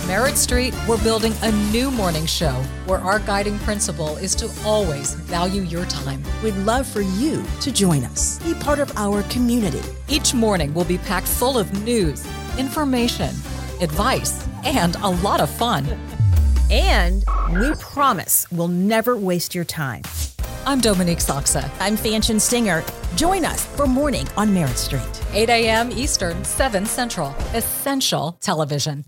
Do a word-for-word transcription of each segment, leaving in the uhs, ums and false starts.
Merritt Street, we're building a new morning show where our guiding principle is to always value your time. We'd love for you to join us. Be part of our community. Each morning will be packed full of news, information, advice, and a lot of fun. And we promise we'll never waste your time. I'm Dominique Soxa. I'm Fanchon Singer. Join us for Morning on Merritt Street. eight a.m. Eastern, seven Central. Essential Television.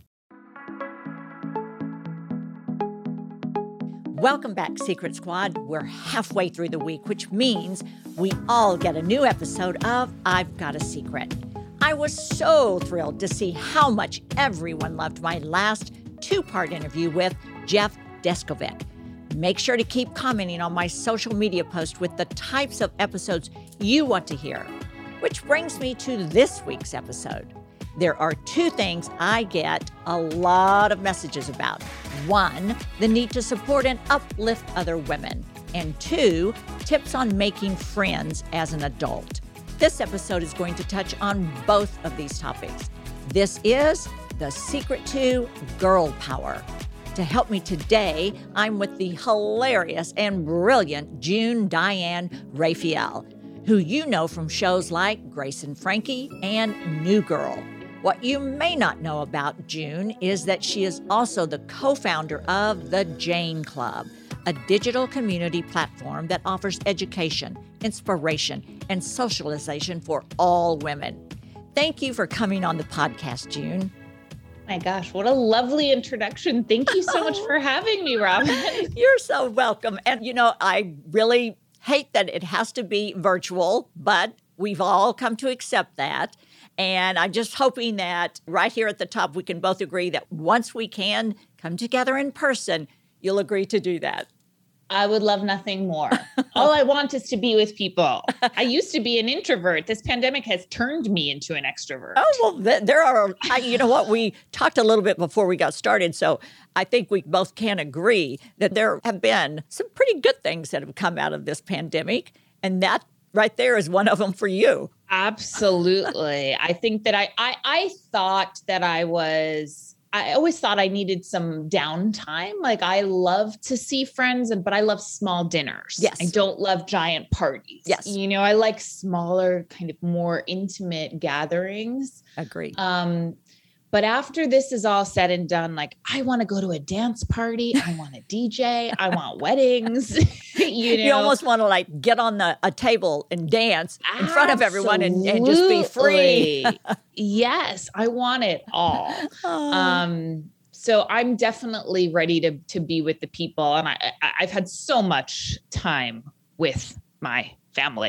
Welcome back, Secret Squad. We're halfway through the week, which means we all get a new episode of I've Got a Secret. I was so thrilled to see how much everyone loved my last two-part interview with Jeff Deskovic. Make sure to keep commenting on my social media post with the types of episodes you want to hear. Which brings me to this week's episode. There are two things I get a lot of messages about. One, the need to support and uplift other women. And two, tips on making friends as an adult. This episode is going to touch on both of these topics. This is The Secret to Girl Power. To help me today, I'm with the hilarious and brilliant June Diane Raphael, who you know from shows like Grace and Frankie and New Girl. What you may not know about June is that she is also the co-founder of the Jane Club, a digital community platform that offers education, inspiration, and socialization for all women. Thank you for coming on the podcast, June. My gosh, what a lovely introduction. Thank you so much for having me, Robin. You're so welcome. And, you know, I really hate that it has to be virtual, but we've all come to accept that. And I'm just hoping that right here at the top, we can both agree that once we can come together in person, you'll agree to do that. I would love nothing more. All I want is to be with people. I used to be an introvert. This pandemic has turned me into an extrovert. Oh, well, th- there are, I, you know what, we talked a little bit before we got started, so I think we both can agree that there have been some pretty good things that have come out of this pandemic, and that right there is one of them for you. Absolutely. I think that I, I, I thought that I was, I always thought I needed some downtime. Like I love to see friends, and but I love small dinners. Yes. I don't love giant parties. Yes. You know, I like smaller, kind of more intimate gatherings. Agree. Um, But after this is all said and done, like I want to go to a dance party. I want a D J. I want weddings. you know, you almost want to like get on the a table and dance in front of everyone and, and just be free. Yes, I want it all. Oh. Um, so I'm definitely ready to to be with the people, and I, I I've had so much time with my family.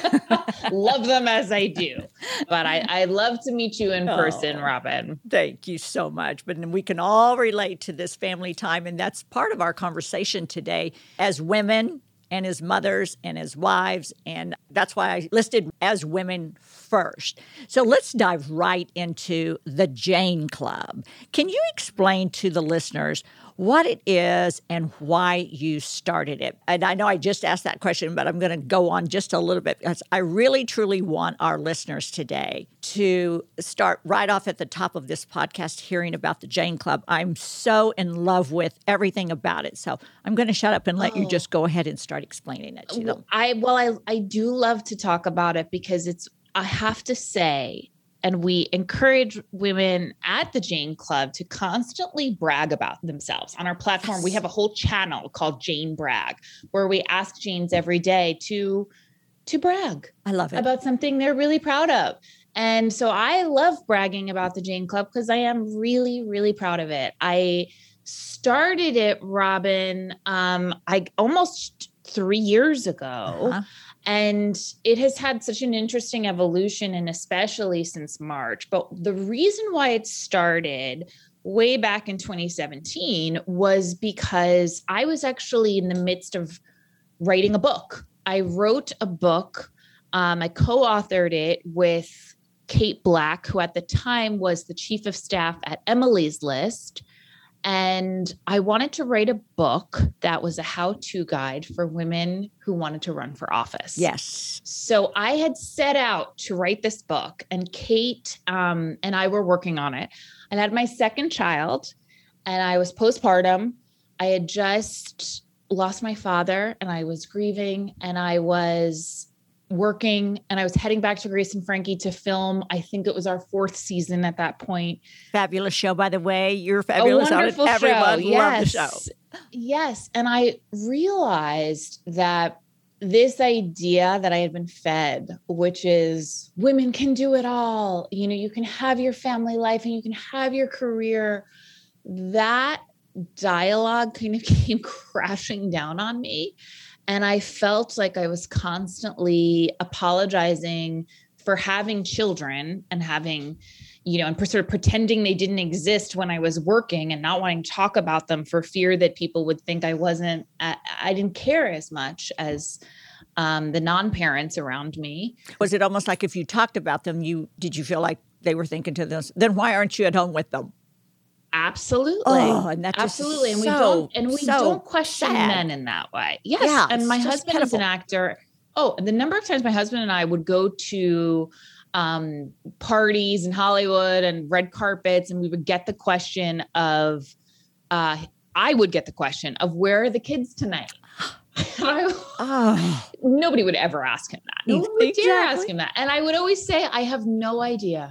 Love them as I do. But I, I love to meet you in person, oh, Robin. Thank you so much. But we can all relate to this family time. And that's part of our conversation today as women and as mothers and as wives. And that's why I listed as women first. So let's dive right into the Jane Club. Can you explain to the listeners what it is and why you started it? And I know I just asked that question, but I'm going to go on just a little bit because I really, truly want our listeners today to start right off at the top of this podcast hearing about the Jane Club. I'm so in love with everything about it. So I'm going to shut up and let oh. you just go ahead and start explaining it to them. I Well, I, I do love to talk about it because it's, I have to say, and we encourage women at the Jane Club to constantly brag about themselves. On our platform, yes. we have a whole channel called Jane Brag, where we ask Janes every day to, to brag. I love it. About something they're really proud of. And so I love bragging about the Jane Club because I am really, really proud of it. I started it, Robin, um, I almost three years ago. Uh-huh. And it has had such an interesting evolution, and especially since March. But the reason why it started way back in twenty seventeen was because I was actually in the midst of writing a book. I wrote a book. Um, I co-authored it with Kate Black, who at the time was the chief of staff at Emily's List. And I wanted to write a book that was a how-to guide for women who wanted to run for office. Yes. So I had set out to write this book, and Kate um, and I were working on it. I had my second child, and I was postpartum. I had just lost my father and I was grieving, and I was working, and I was heading back to Grace and Frankie to film. I think it was our fourth season at that point. Fabulous show, by the way. You're fabulous. A wonderful on it. Everyone show. loved Yes. the show. Yes. And I realized that this idea that I had been fed, which is women can do it all, you know, you can have your family life and you can have your career, that dialogue kind of came crashing down on me. And I felt like I was constantly apologizing for having children and having, you know, and sort of pretending they didn't exist when I was working and not wanting to talk about them for fear that people would think I wasn't, I, I didn't care as much as um, the non-parents around me. Was it almost like if you talked about them, you did you feel like they were thinking to this, then why aren't you at home with them? Absolutely. Oh, and that just Absolutely. And we so, don't, and we so don't question sad. men in that way. Yes. Yeah, and my it's just husband is pitiful. an actor. Oh, the number of times my husband and I would go to um, parties in Hollywood and red carpets, and we would get the question of, uh, I would get the question of, where are the kids tonight? I, Oh, nobody would ever ask him that. No one would dare Exactly. ask him that. And I would always say, I have no idea.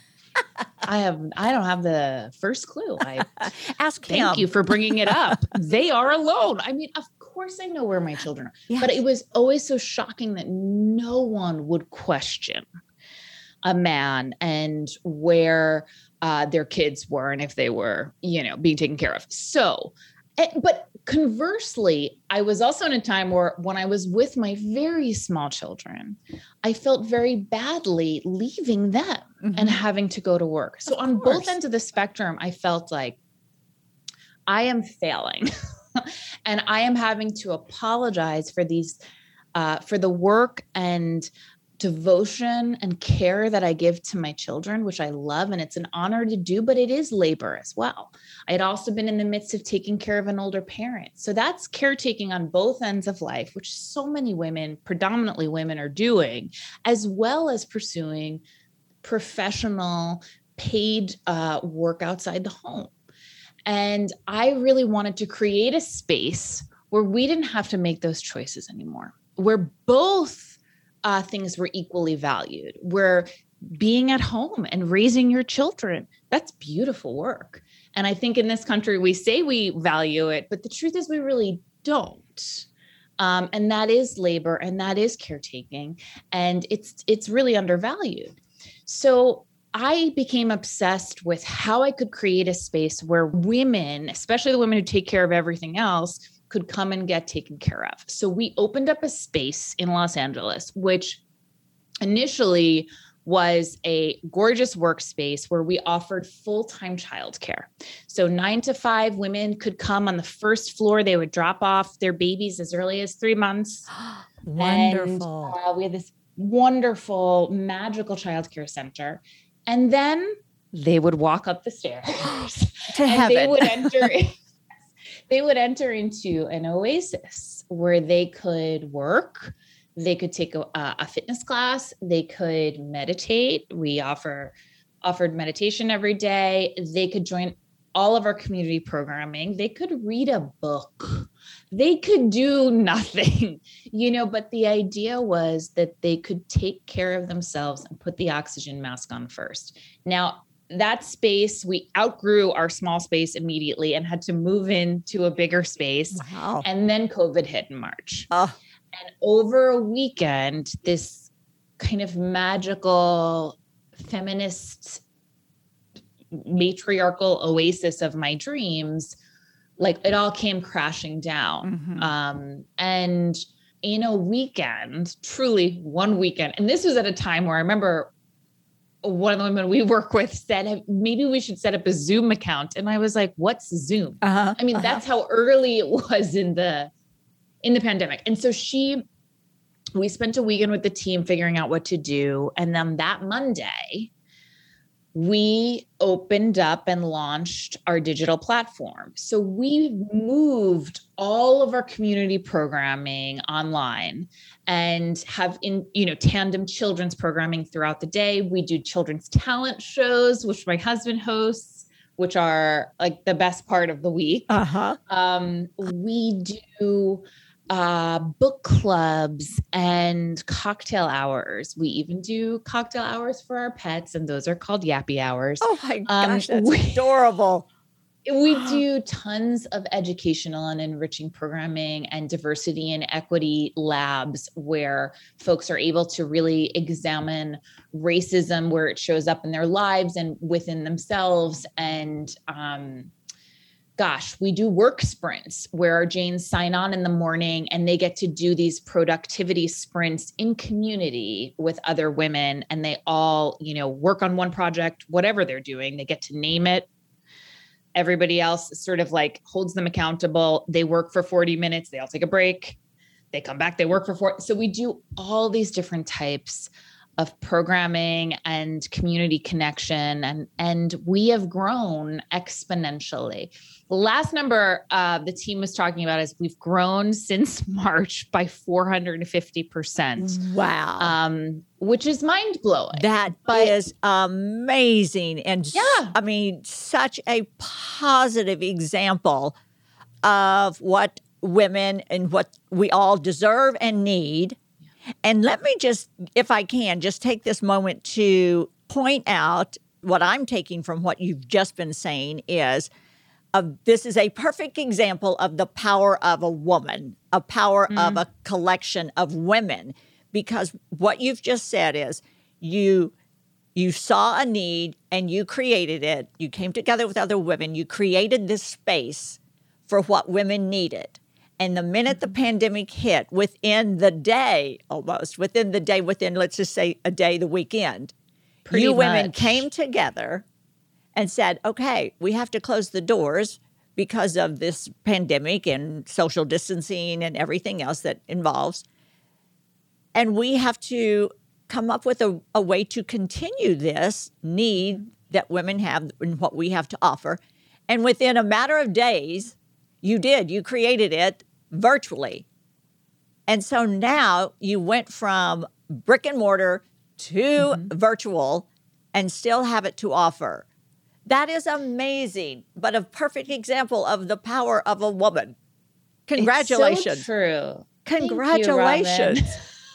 I have, I don't have the first clue. I ask him. thank you for bringing it up. They are alone. I mean, of course I know where my children are, Yes. but it was always so shocking that no one would question a man and where uh, their kids were and if they were, you know, being taken care of. So, eh, but conversely, I was also in a time where when I was with my very small children, I felt very badly leaving them Mhm. and having to go to work. So Of on course. both ends of the spectrum, I felt like I am failing and I am having to apologize for these, uh, for the work and devotion and care that I give to my children, which I love. And it's an honor to do, but it is labor as well. I had also been in the midst of taking care of an older parent. So that's caretaking on both ends of life, which so many women, predominantly women, are doing, as well as pursuing professional paid uh, work outside the home. And I really wanted to create a space where we didn't have to make those choices anymore, where both uh, things were equally valued, where being at home and raising your children, that's beautiful work. And I think in this country, we say we value it, but the truth is we really don't. Um, and that is labor and that is caretaking. And it's it's really undervalued. So I became obsessed with how I could create a space where women, especially the women who take care of everything else, could come and get taken care of. So we opened up a space in Los Angeles, which initially was a gorgeous workspace where we offered full-time childcare. So nine to five women could come on the first floor. They would drop off their babies as early as three months. Wonderful. And, uh, we had this wonderful, magical childcare center. And then they would walk up the stairs To and heaven. they would enter they would enter into an oasis where they could work, they could take a, a fitness class, they could meditate. We offer offered meditation every day. They could join all of our community programming. They could read a book. They could do nothing, you know, but the idea was that they could take care of themselves and put the oxygen mask on first. Now, that space, we outgrew our small space immediately and had to move into a bigger space. Wow. And then COVID hit in March. Oh, And over a weekend, this kind of magical feminist matriarchal oasis of my dreams, like it all came crashing down. Mhm. Um, and in a weekend, truly one weekend, and this was at a time where I remember one of the women we work with said, maybe we should set up a Zoom account. And I was like, what's Zoom? uh-huh. I mean, uh-huh. that's how early it was in the, in the pandemic. And so she, we spent a weekend with the team figuring out what to do. And then that Monday, we opened up and launched our digital platform. So we moved all of our community programming online and have in, you know, tandem children's programming throughout the day. We do children's talent shows, which my husband hosts. which are like the best part of the week. Uh-huh. Um, we do uh, book clubs and cocktail hours. We even do cocktail hours for our pets, and those are called yappy hours. Oh my Um, gosh, that's we- adorable. We do tons of educational and enriching programming and diversity and equity labs where folks are able to really examine racism, where it shows up in their lives and within themselves. And um, gosh, we do work sprints where our Janes sign on in the morning and they get to do these productivity sprints in community with other women. And they all, you know, work on one project, whatever they're doing, they get to name it. Everybody else sort of like holds them accountable. They work for forty minutes. They all take a break. They come back, they work for four. So we do all these different types of programming and community connection. And, and we have grown exponentially. The last number uh, the team was talking about is we've grown since March by four hundred fifty percent. Wow. Um, which is mind blowing. That But- is amazing. And s- Yeah. I mean, such a positive example of what women and what we all deserve and need. And let me just, if I can, just take this moment to point out what I'm taking from what you've just been saying is uh, this is a perfect example of the power of a woman, a power mm. of a collection of women. Because what you've just said is you you saw a need and you created it. You came together with other women. You created this space for what women needed. And the minute the pandemic hit, within the day, almost, within the day, within, let's just say a day, the weekend, Pretty you women much. came together and said, okay, we have to close the doors because of this pandemic and social distancing and everything else that involves. And we have to come up with a, a way to continue this need that women have and what we have to offer. And within a matter of days, you did. You created it virtually. And so now you went from brick and mortar to mm-hmm. virtual and still have it to offer. That is amazing, but a perfect example of the power of a woman. Congratulations. It's so true. Congratulations. Thank you,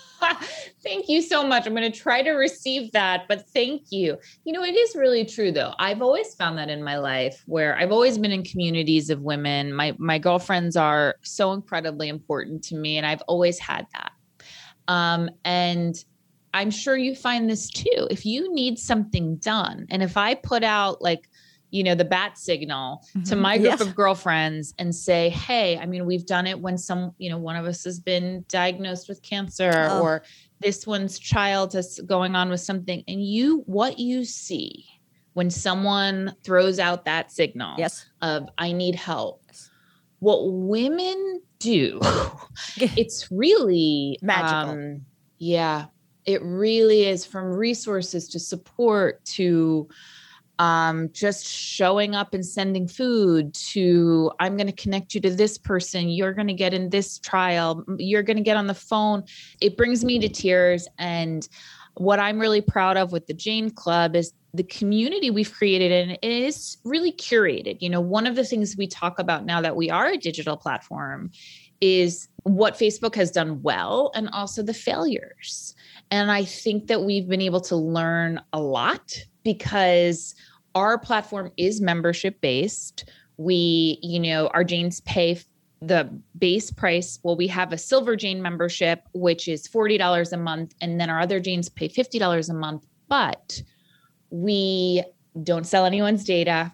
Thank you so much. I'm going to try to receive that, but thank you. You know, it is really true though. I've always found that in my life where I've always been in communities of women. My, my girlfriends are so incredibly important to me, and I've always had that. Um, and I'm sure you find this too. If you need something done, and if I put out like, you know, the bat signal mm-hmm. to my group yes. of girlfriends and say, hey, I mean, we've done it when some, you know, one of us has been diagnosed with cancer oh. or this one's child is going on with something. And you, what you see when someone throws out that signal yes. of I need help, yes. what women do, it's really magical. Um, yeah, it really is, from resources to support to Um, just showing up and sending food to, I'm going to connect you to this person. You're going to get in this trial. You're going to get on the phone. It brings me to tears. And what I'm really proud of with the Jane Club is the community we've created, and it is really curated. You know, one of the things we talk about now that we are a digital platform is what Facebook has done well and also the failures. And I think that we've been able to learn a lot because our platform is membership based. We, you know, our Janes pay the base price. Well, we have a Silver Jane membership, which is forty dollars a month. And then our other Janes pay fifty dollars a month, but we don't sell anyone's data.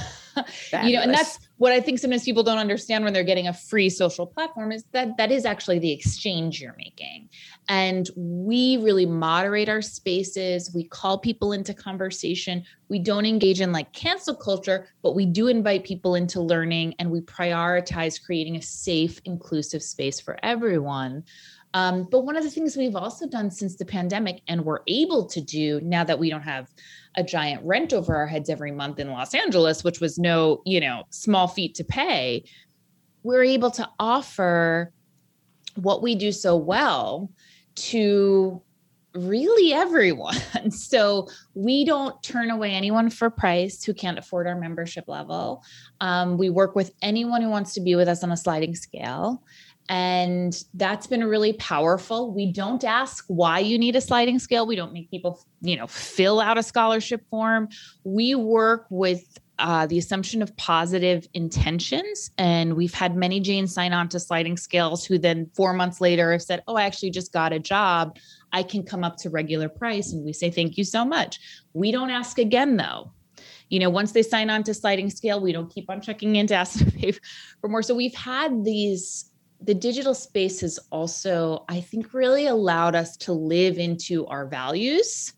You know, and that's what I think sometimes people don't understand when they're getting a free social platform is that that is actually the exchange you're making. And we really moderate our spaces. We call people into conversation. We don't engage in like cancel culture, but we do invite people into learning, and we prioritize creating a safe, inclusive space for everyone. Um, but one of the things we've also done since the pandemic, and we're able to do now that we don't have a giant rent over our heads every month in Los Angeles, which was no, you know, small feat to pay, we're able to offer what we do so well to really everyone. So we don't turn away anyone for price who can't afford our membership level. Um, we work with anyone who wants to be with us on a sliding scale. And that's been really powerful. We don't ask why you need a sliding scale. We don't make people, you know, fill out a scholarship form. We work with uh, the assumption of positive intentions. And we've had many Janes sign on to sliding scales who then four months later have said, oh, I actually just got a job. I can come up to regular price. And we say, thank you so much. We don't ask again, though. You know, once they sign on to sliding scale, we don't keep on checking in to ask them to pay for more. So we've had these, the digital space has also, I think, really allowed us to live into our values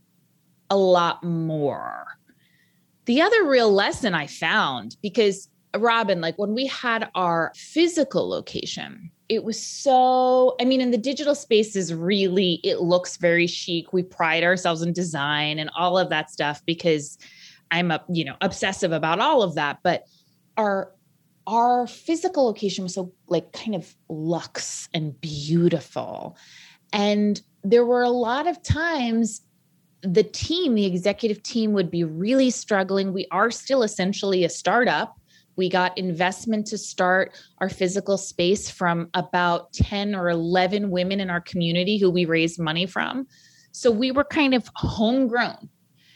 a lot more. The other real lesson I found, because Robin, like when we had our physical location, it was so, I mean, in the digital space is really, it looks very chic. We pride ourselves in design and all of that stuff because I'm a, you know, obsessive about all of that. But our, our physical location was so like kind of luxe and beautiful. And there were a lot of times the team, the executive team would be really struggling. We are still essentially a startup. We got investment to start our physical space from about ten or eleven women in our community who we raised money from. So we were kind of homegrown.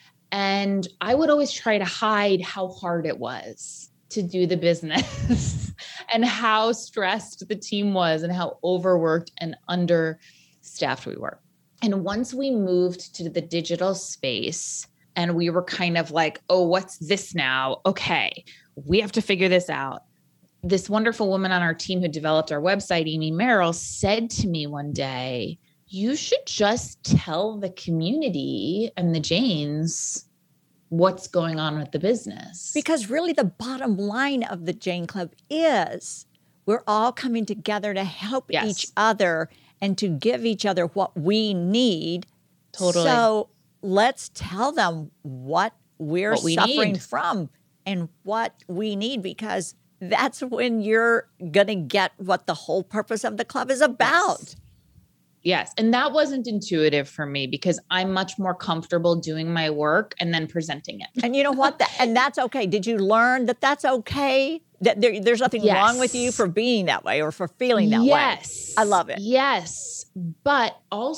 And I would always try to hide how hard it was to do the business and how stressed the team was and how overworked and understaffed we were. And once we moved to the digital space and we were kind of like, oh, what's this now? Okay, we have to figure this out. This wonderful woman on our team who developed our website, Amy Merrill, said to me one day, you should just tell the community and the Janes what's going on with the business. Because really the bottom line of the Jane Club is we're all coming together to help Yes. each other and to give each other what we need. Totally. So let's tell them what we're What we suffering need. from and what we need, because that's when you're going to get what the whole purpose of the club is about. Yes. Yes. And that wasn't intuitive for me because I'm much more comfortable doing my work and then presenting it. And you know what? That, and that's okay. Did you learn that that's okay? That there, there's nothing Yes. wrong with you for being that way or for feeling that yes. way. I love it. Yes. But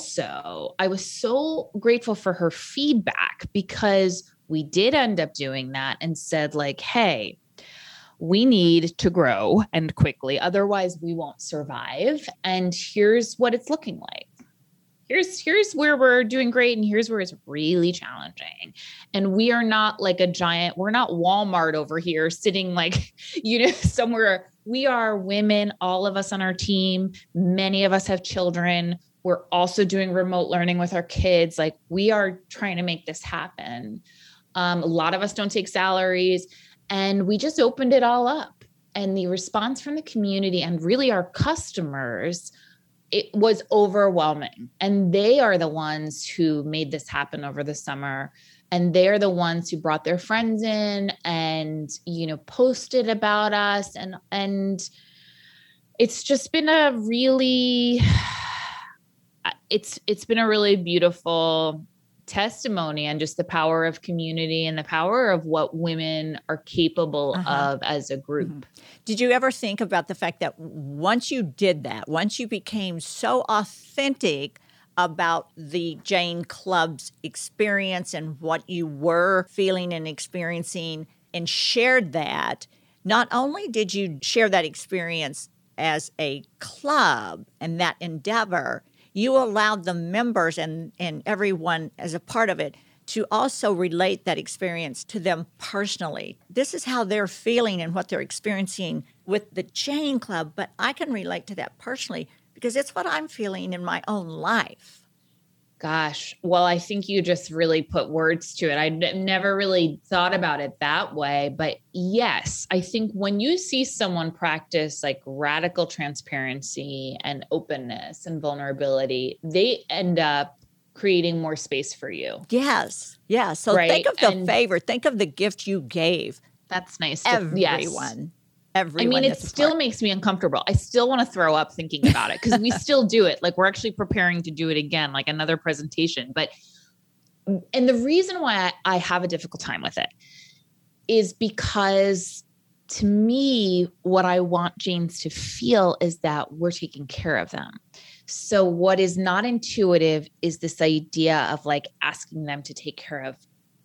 also, I was so grateful for her feedback because we did end up doing that and said, like, hey, we need to grow and quickly. Otherwise, we won't survive. And here's what it's looking like. Here's, here's where we're doing great. And here's where it's really challenging. And we are not like a giant, we're not Walmart over here sitting like, you know, somewhere. We are women, all of us on our team. Many of us have children. We're also doing remote learning with our kids. Like we are trying to make this happen. Um, a lot of us don't take salaries. And we just opened it all up. And the response from the community and really our customers, it was overwhelming. And they are the ones who made this happen over the summer. And they're the ones who brought their friends in and, you know, posted about us. And, and it's just been a really, it's, it's been a really beautiful testimony and just the power of community and the power of what women are capable Uh-huh. of as a group. Mhm. Did you ever think about the fact that once you did that, once you became so authentic about the Jane Club's experience and what you were feeling and experiencing and shared that, not only did you share that experience as a club and that endeavor, you allowed the members and, and everyone as a part of it to also relate that experience to them personally. This is how they're feeling and what they're experiencing with the Jane Club, but I can relate to that personally because it's what I'm feeling in my own life. Gosh, well, I think you just really put words to it. I n- never really thought about it that way. But yes, I think when you see someone practice like radical transparency and openness and vulnerability, they end up creating more space for you. Yes, yes. So Right, think of the and- favor. Think of the gift you gave That's nice. To, everyone. yes. everyone. I mean, it that's a still part. makes me uncomfortable. I still want to throw up thinking about it because we still do it. Like we're actually preparing to do it again, like another presentation. But, and the reason why I, I have a difficult time with it is because to me, what I want Janes to feel is that we're taking care of them. So what is not intuitive is this idea of like asking them to take care of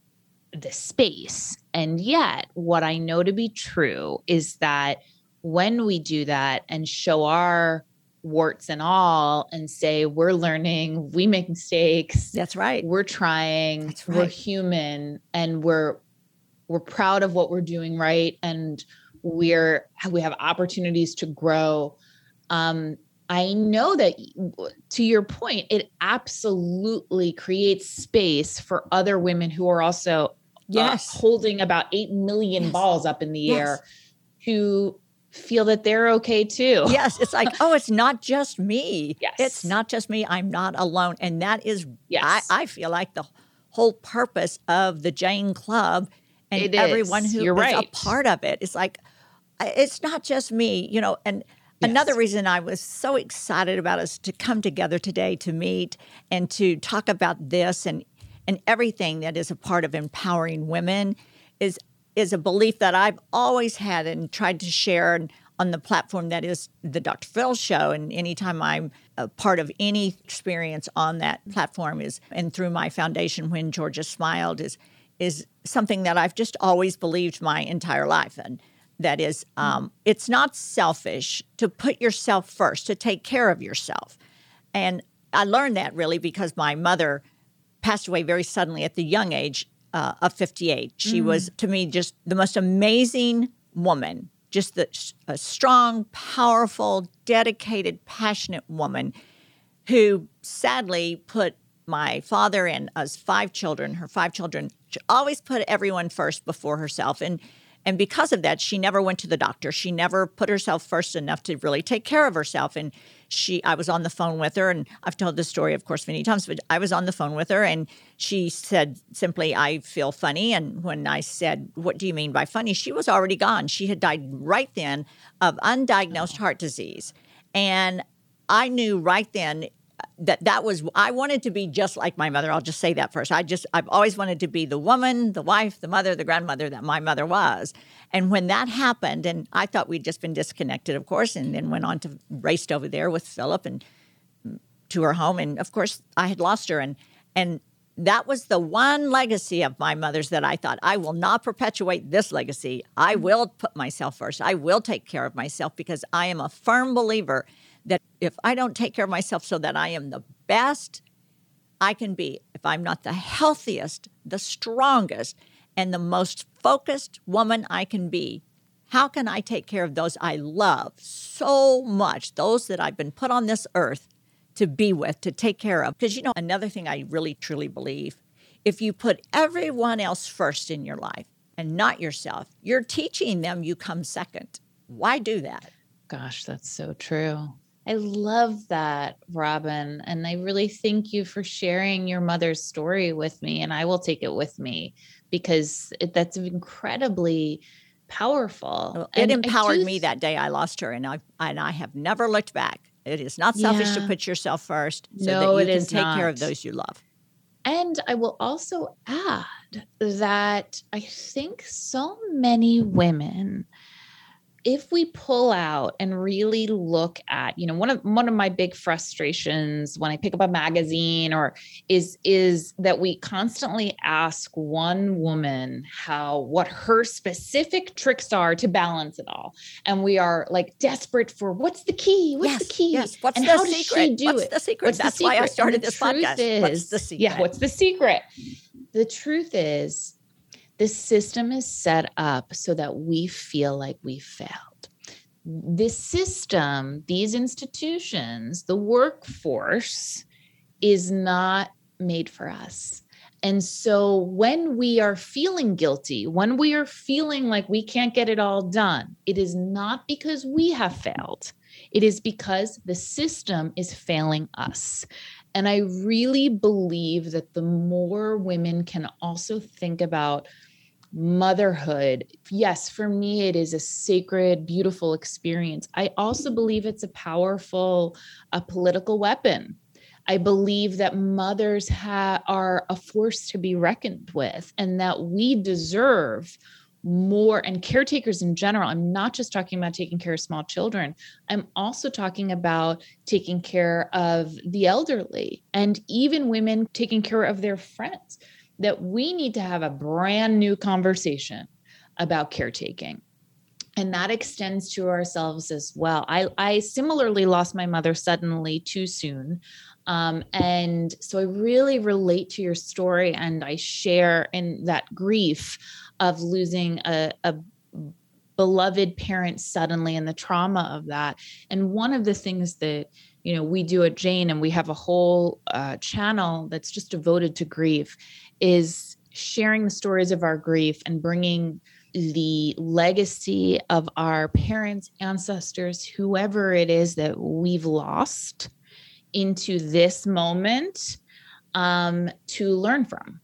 the space. And yet what I know to be true is that when we do that and show our warts and all and say, we're learning, we make mistakes. That's right. We're trying, That's right. We're human, and we're, we're proud of what we're doing right. And we're, we have opportunities to grow. Um, I know that, to your point, it absolutely creates space for other women who are also yes. uh, holding about eight million yes. balls up in the yes. air to feel that they're okay too. Yes. It's like, oh, it's not just me. Yes. It's not just me. I'm not alone. And that is, yes. I, I feel like the whole purpose of the Jane Club and it everyone is. who You're is right. a part of it. It's like, it's not just me, you know, and yes. another reason I was so excited about us to come together today to meet and to talk about this and, and everything that is a part of empowering women is, is a belief that I've always had and tried to share on the platform that is the Doctor Phil Show. And anytime I'm a part of any experience on that platform is, and through my foundation, When Georgia Smiled, is is something that I've just always believed my entire life. And that is, um, it's not selfish to put yourself first, to take care of yourself. And I learned that really because my mother passed away very suddenly at the young age uh, of fifty-eight. She mm. was, to me, just the most amazing woman, just the, a strong, powerful, dedicated, passionate woman who sadly put my father and us five children, her five children, she always put everyone first before herself. And and because of that, she never went to the doctor. She never put herself first enough to really take care of herself. And she, I was on the phone with her, and I've told this story, of course, many times, but I was on the phone with her, and she said simply, I feel funny. And when I said, what do you mean by funny? She was already gone. She had died right then of undiagnosed heart disease. And I knew right then that that was, I wanted to be just like my mother. I'll just say that first. I just, I've always wanted to be the woman, the wife, the mother, the grandmother that my mother was. And when that happened, and I thought we'd just been disconnected, of course, and then went on to raced over there with Philip and to her home. And of course, I had lost her. And, and that was the one legacy of my mother's that I thought, I will not perpetuate this legacy. I will put myself first. I will take care of myself because I am a firm believer that if I don't take care of myself so that I am the best I can be, if I'm not the healthiest, the strongest, and the most focused woman I can be, how can I take care of those I love so much, those that I've been put on this earth to be with, to take care of? Because, you know, another thing I really, truly believe, if you put everyone else first in your life and not yourself, you're teaching them you come second. Why do that? Gosh, that's so true. I love that, Robin. And I really thank you for sharing your mother's story with me. And I will take it with me because it, that's incredibly powerful. It and empowered do, me that day I lost her. And I, and I have never looked back. It is not selfish yeah. to put yourself first so no, that you it can is take not. care of those you love. And I will also add that I think so many women, if we pull out and really look at, you know, one of one of my big frustrations when I pick up a magazine or is is that we constantly ask one woman how what her specific tricks are to balance it all, and we are like desperate for what's the key, what's yes, the key, yes. What's and the how secret? does she do what's it? The secret? What's That's the why I secret? started And the this truth podcast. Is, what's the secret? Yeah, what's the secret? The truth is, this system is set up so that we feel like we failed. This system, these institutions, the workforce is not made for us. And so when we are feeling guilty, when we are feeling like we can't get it all done, it is not because we have failed. It is because the system is failing us. And I really believe that the more women can also think about motherhood, yes, for me, it is a sacred, beautiful experience. I also believe it's a powerful, a political weapon. I believe that mothers ha- are a force to be reckoned with, and that we deserve more, and caretakers in general. I'm not just talking about taking care of small children. I'm also talking about taking care of the elderly and even women taking care of their friends, that we need to have a brand new conversation about caretaking. And that extends to ourselves as well. I, I similarly lost my mother suddenly too soon. Um, and so I really relate to your story, and I share in that grief of losing a, a beloved parent suddenly and the trauma of that. And one of the things that, you know, we do at Jane, and we have a whole uh, channel that's just devoted to grief, is sharing the stories of our grief and bringing the legacy of our parents, ancestors, whoever it is that we've lost, into this moment um, to learn from.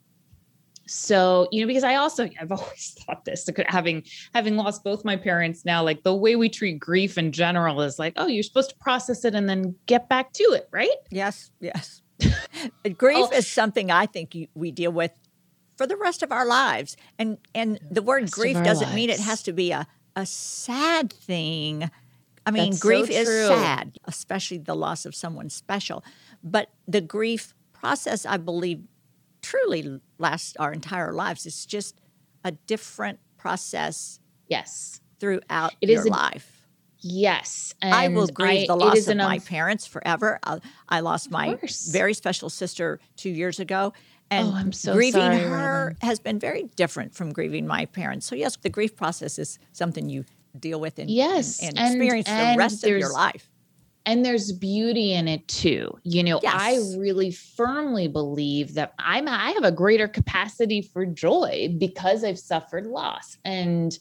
So, you know, because I also, I've always thought this, having, having lost both my parents now, like the way we treat grief in general is like, oh, you're supposed to process it and then get back to it, right? Yes, yes. Grief Oh. is something I think you, we deal with for the rest of our lives. And and the word Rest of grief our doesn't mean it lives. has to be a, a sad thing. I mean, That's so grief is true. sad, especially the loss of someone special. But the grief process, I believe, truly lasts our entire lives. It's just a different process Yes. throughout It your is a- life. Yes. And I will grieve the it loss is of an my unf- parents forever. I, I lost my course. very special sister two years ago. And Oh, I'm so grieving sorry, her Robin. has been very different from grieving my parents. So, yes, the grief process is something you deal with and, Yes, and, and and- experience and the rest of your there's- life. And there's beauty in it too. You know, Yes. I really firmly believe that I'm I have a greater capacity for joy because I've suffered loss. And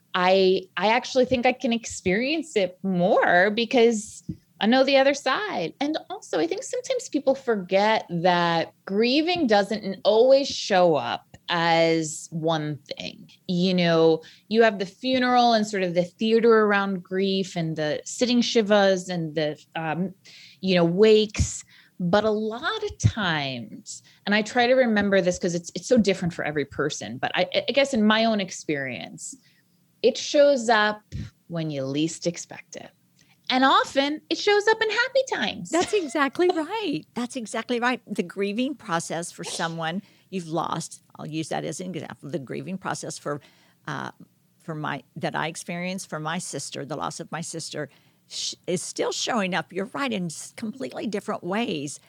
I I actually think I can experience it more because I know the other side. And also, I think sometimes people forget that grieving doesn't always show up as one thing. You know, you have the funeral and sort of the theater around grief and the sitting shivas and the, um, you know, wakes. But a lot of times, and I try to remember this because it's it's so different for every person, but I, I guess in my own experience, it shows up when you least expect it. And often it shows up in happy times. That's exactly right. That's exactly right. The grieving process for someone you've lost, I'll use that as an example, the grieving process for uh, for my that I experienced for my sister, the loss of my sister, sh- is still showing up, you're right, in s- completely different ways.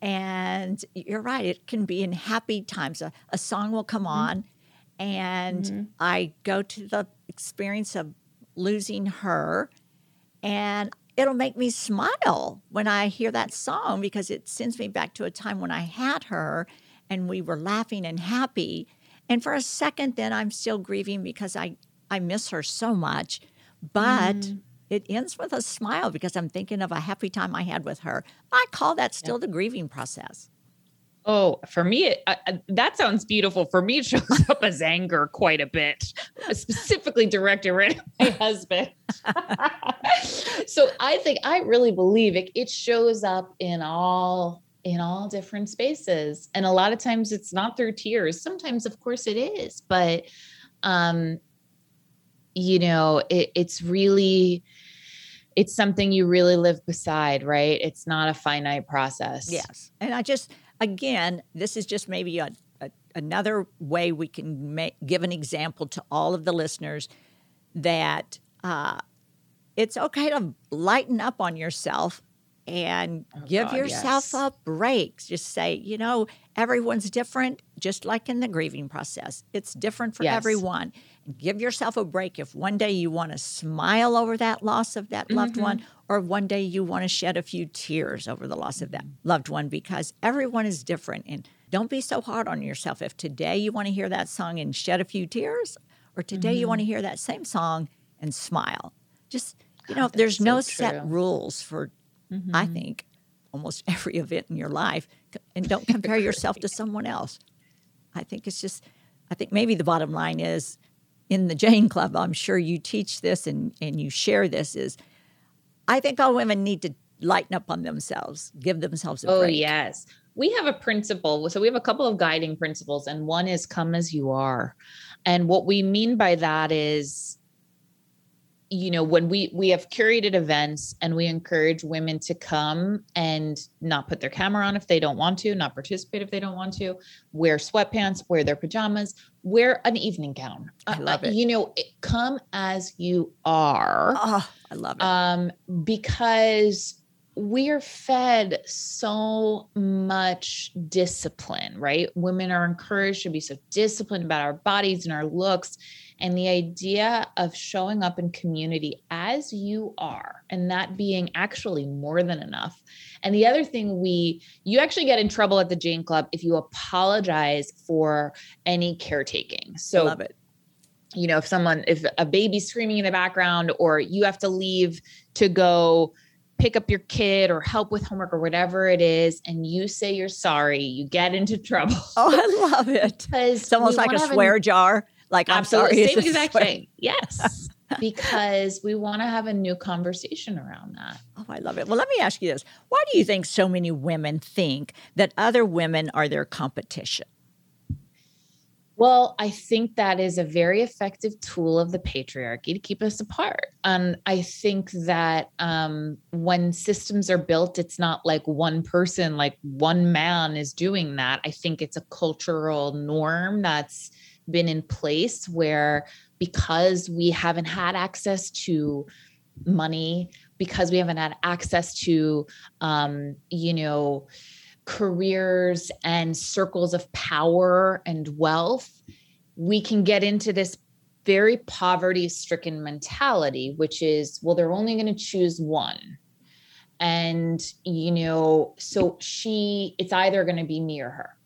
And you're right, it can be in happy times. A, a song will come on, and Mm-hmm. I go to the experience of losing her, and it'll make me smile when I hear that song because it sends me back to a time when I had her and we were laughing and happy. And for a second, then I'm still grieving because I, I miss her so much. But Mm. it ends with a smile because I'm thinking of a happy time I had with her. I call that still the grieving process. Oh, for me, it, uh, uh, that sounds beautiful. For me, it shows up as anger quite a bit, specifically directed right at my husband. So I think I really believe it. It shows up in all in all different spaces, and a lot of times it's not through tears. Sometimes, of course, it is, but um, you know, it, it's really. It's something you really live beside, right? It's not a finite process. Yes. And I just, again, this is just maybe a, a, another way we can make, give an example to all of the listeners that uh, it's okay to lighten up on yourself and give God, yourself yes. a break. Just say, you know, everyone's different, just like in the grieving process. It's different for Yes. everyone. Give yourself a break. If one day you want to smile over that loss of that loved Mm-hmm. one, or one day you want to shed a few tears over the loss of that loved one, because everyone is different. And don't be so hard on yourself. If today you want to hear that song and shed a few tears, or today you Mm-hmm. want to hear that same song and smile. Just, you know, there's so no true. set rules for, Mm-hmm. I think, almost every event in your life. And don't compare yourself to someone else. I think it's just I think maybe the bottom line is in the Jane Club, I'm sure you teach this and, and you share this, is I think all women need to lighten up on themselves, give themselves a oh, break. Oh, yes. We have a principle. So we have a couple of guiding principles, and one is come as you are. And what we mean by that is, you know, when we, we have curated events and we encourage women to come and not put their camera on if they don't want to, not participate if they don't want to, wear sweatpants, wear their pajamas, wear an evening gown. I love uh, it. You know, it, come as you are. Oh, I love it. Um, because we're fed so much discipline, right? Women are encouraged to be so disciplined about our bodies and our looks. And the idea of showing up in community as you are, and that being actually more than enough. And the other thing we, you actually get in trouble at the Jane Club if you apologize for any caretaking. So, love it. You know, if someone, if a baby's screaming in the background, or you have to leave to go pick up your kid or help with homework or whatever it is, and you say you're sorry, you get into trouble. Oh, I love it. It's almost like a swear a, jar. Like, I'm absolutely, sorry. Same exact thing. Yes. Because we want to have a new conversation around that. Oh, I love it. Well, let me ask you this. Why do you think so many women think that other women are their competition? Well, I think that is a very effective tool of the patriarchy to keep us apart. And I think that um, when systems are built, it's not like one person, like one man is doing that. I think it's a cultural norm that's been in place where, because we haven't had access to money, because we haven't had access to, um, you know, careers and circles of power and wealth, we can get into this very poverty-stricken mentality, which is, well, they're only going to choose one. And, you know, so she, it's either going to be me or her.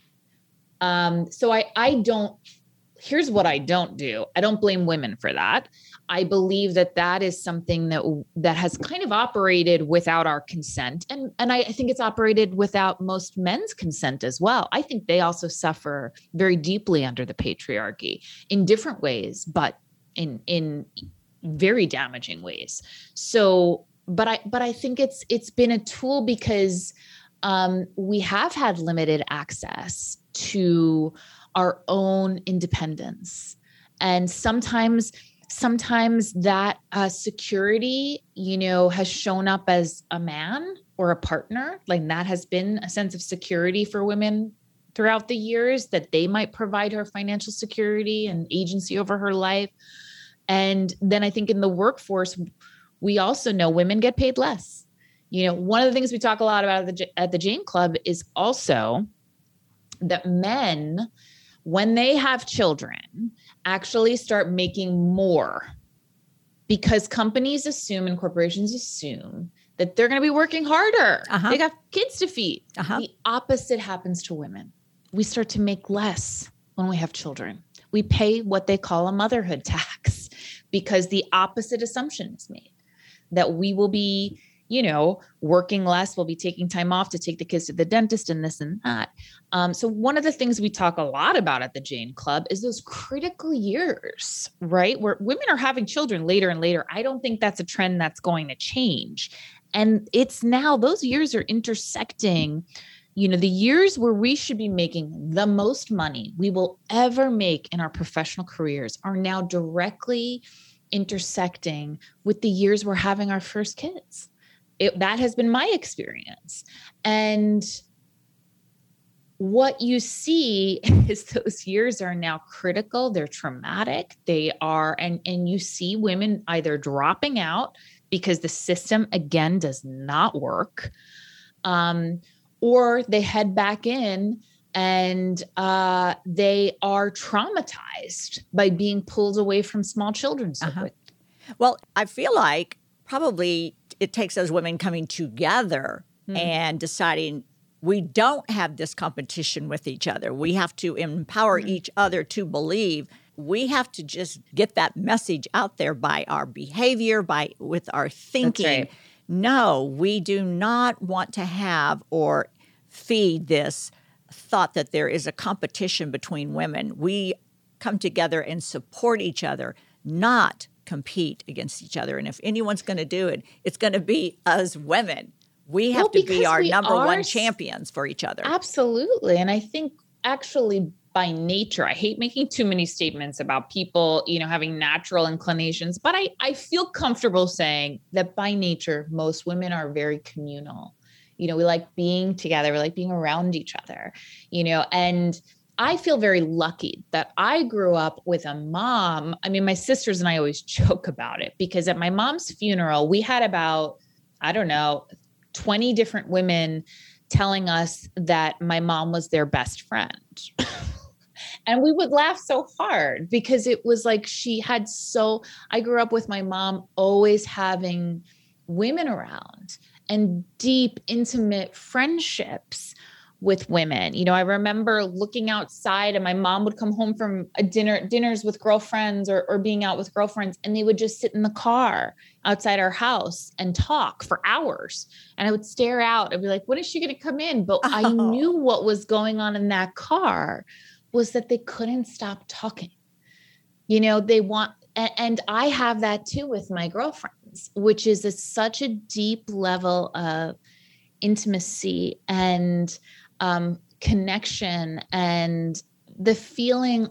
Um, so I, I don't, here's what I don't do. I don't blame women for that. I believe that that is something that, that has kind of operated without our consent. And, and I, I think it's operated without most men's consent as well. I think they also suffer very deeply under the patriarchy in different ways, but in, in very damaging ways. So, but I, but I think it's, it's been a tool because, um, we have had limited access to our own independence. And sometimes, sometimes that uh, security, you know, has shown up as a man or a partner. Like, that has been a sense of security for women throughout the years, that they might provide her financial security and agency over her life. And then I think in the workforce, we also know women get paid less. You know, one of the things we talk a lot about at the, at the Jane Club is also that men, when they have children, actually start making more, because companies assume and corporations assume that they're going to be working harder. Uh-huh. They got kids to feed. Uh-huh. The opposite happens to women. We start to make less when we have children. We pay what they call a motherhood tax, because the opposite assumption is made, that we will be, you know, working less, we'll be taking time off to take the kids to the dentist and this and that. Um, so one of the things we talk a lot about at the Jane Club is those critical years, right? Where women are having children later and later. I don't think that's a trend that's going to change. And it's now, those years are intersecting, you know, the years where we should be making the most money we will ever make in our professional careers are now directly intersecting with the years we're having our first kids. It, that has been my experience. And what you see is those years are now critical. They're traumatic. They are, and, and you see women either dropping out because the system, again, does not work, um, or they head back in and uh, they are traumatized by being pulled away from small children so uh-huh. quick. Well, I feel like probably it takes those women coming together mm. and deciding we don't have this competition with each other. We have to empower mm. each other to believe. We have to just get that message out there by our behavior, by with our thinking. That's right. No, we do not want to have or feed this thought that there is a competition between women. We come together and support each other, not compete against each other. And if anyone's going to do it, it's going to be us women. We have well, to be our number are, one champions for each other. Absolutely. And I think actually by nature, I hate making too many statements about people, you know, having natural inclinations, but I, I feel comfortable saying that by nature, most women are very communal. You know, we like being together, we like being around each other, you know, and I feel very lucky that I grew up with a mom. I mean, my sisters and I always joke about it because at my mom's funeral, we had about, I don't know, twenty different women telling us that my mom was their best friend. And we would laugh so hard because it was like she had so, I grew up with my mom always having women around and deep, intimate friendships with women. You know, I remember looking outside and my mom would come home from a dinner, dinners with girlfriends or, or being out with girlfriends, and they would just sit in the car outside our house and talk for hours. And I would stare out and be like, when is she going to come in? But oh. I knew what was going on in that car was that they couldn't stop talking. You know, they want, and, and I have that too with my girlfriends, which is a, such a deep level of intimacy and um, connection and the feeling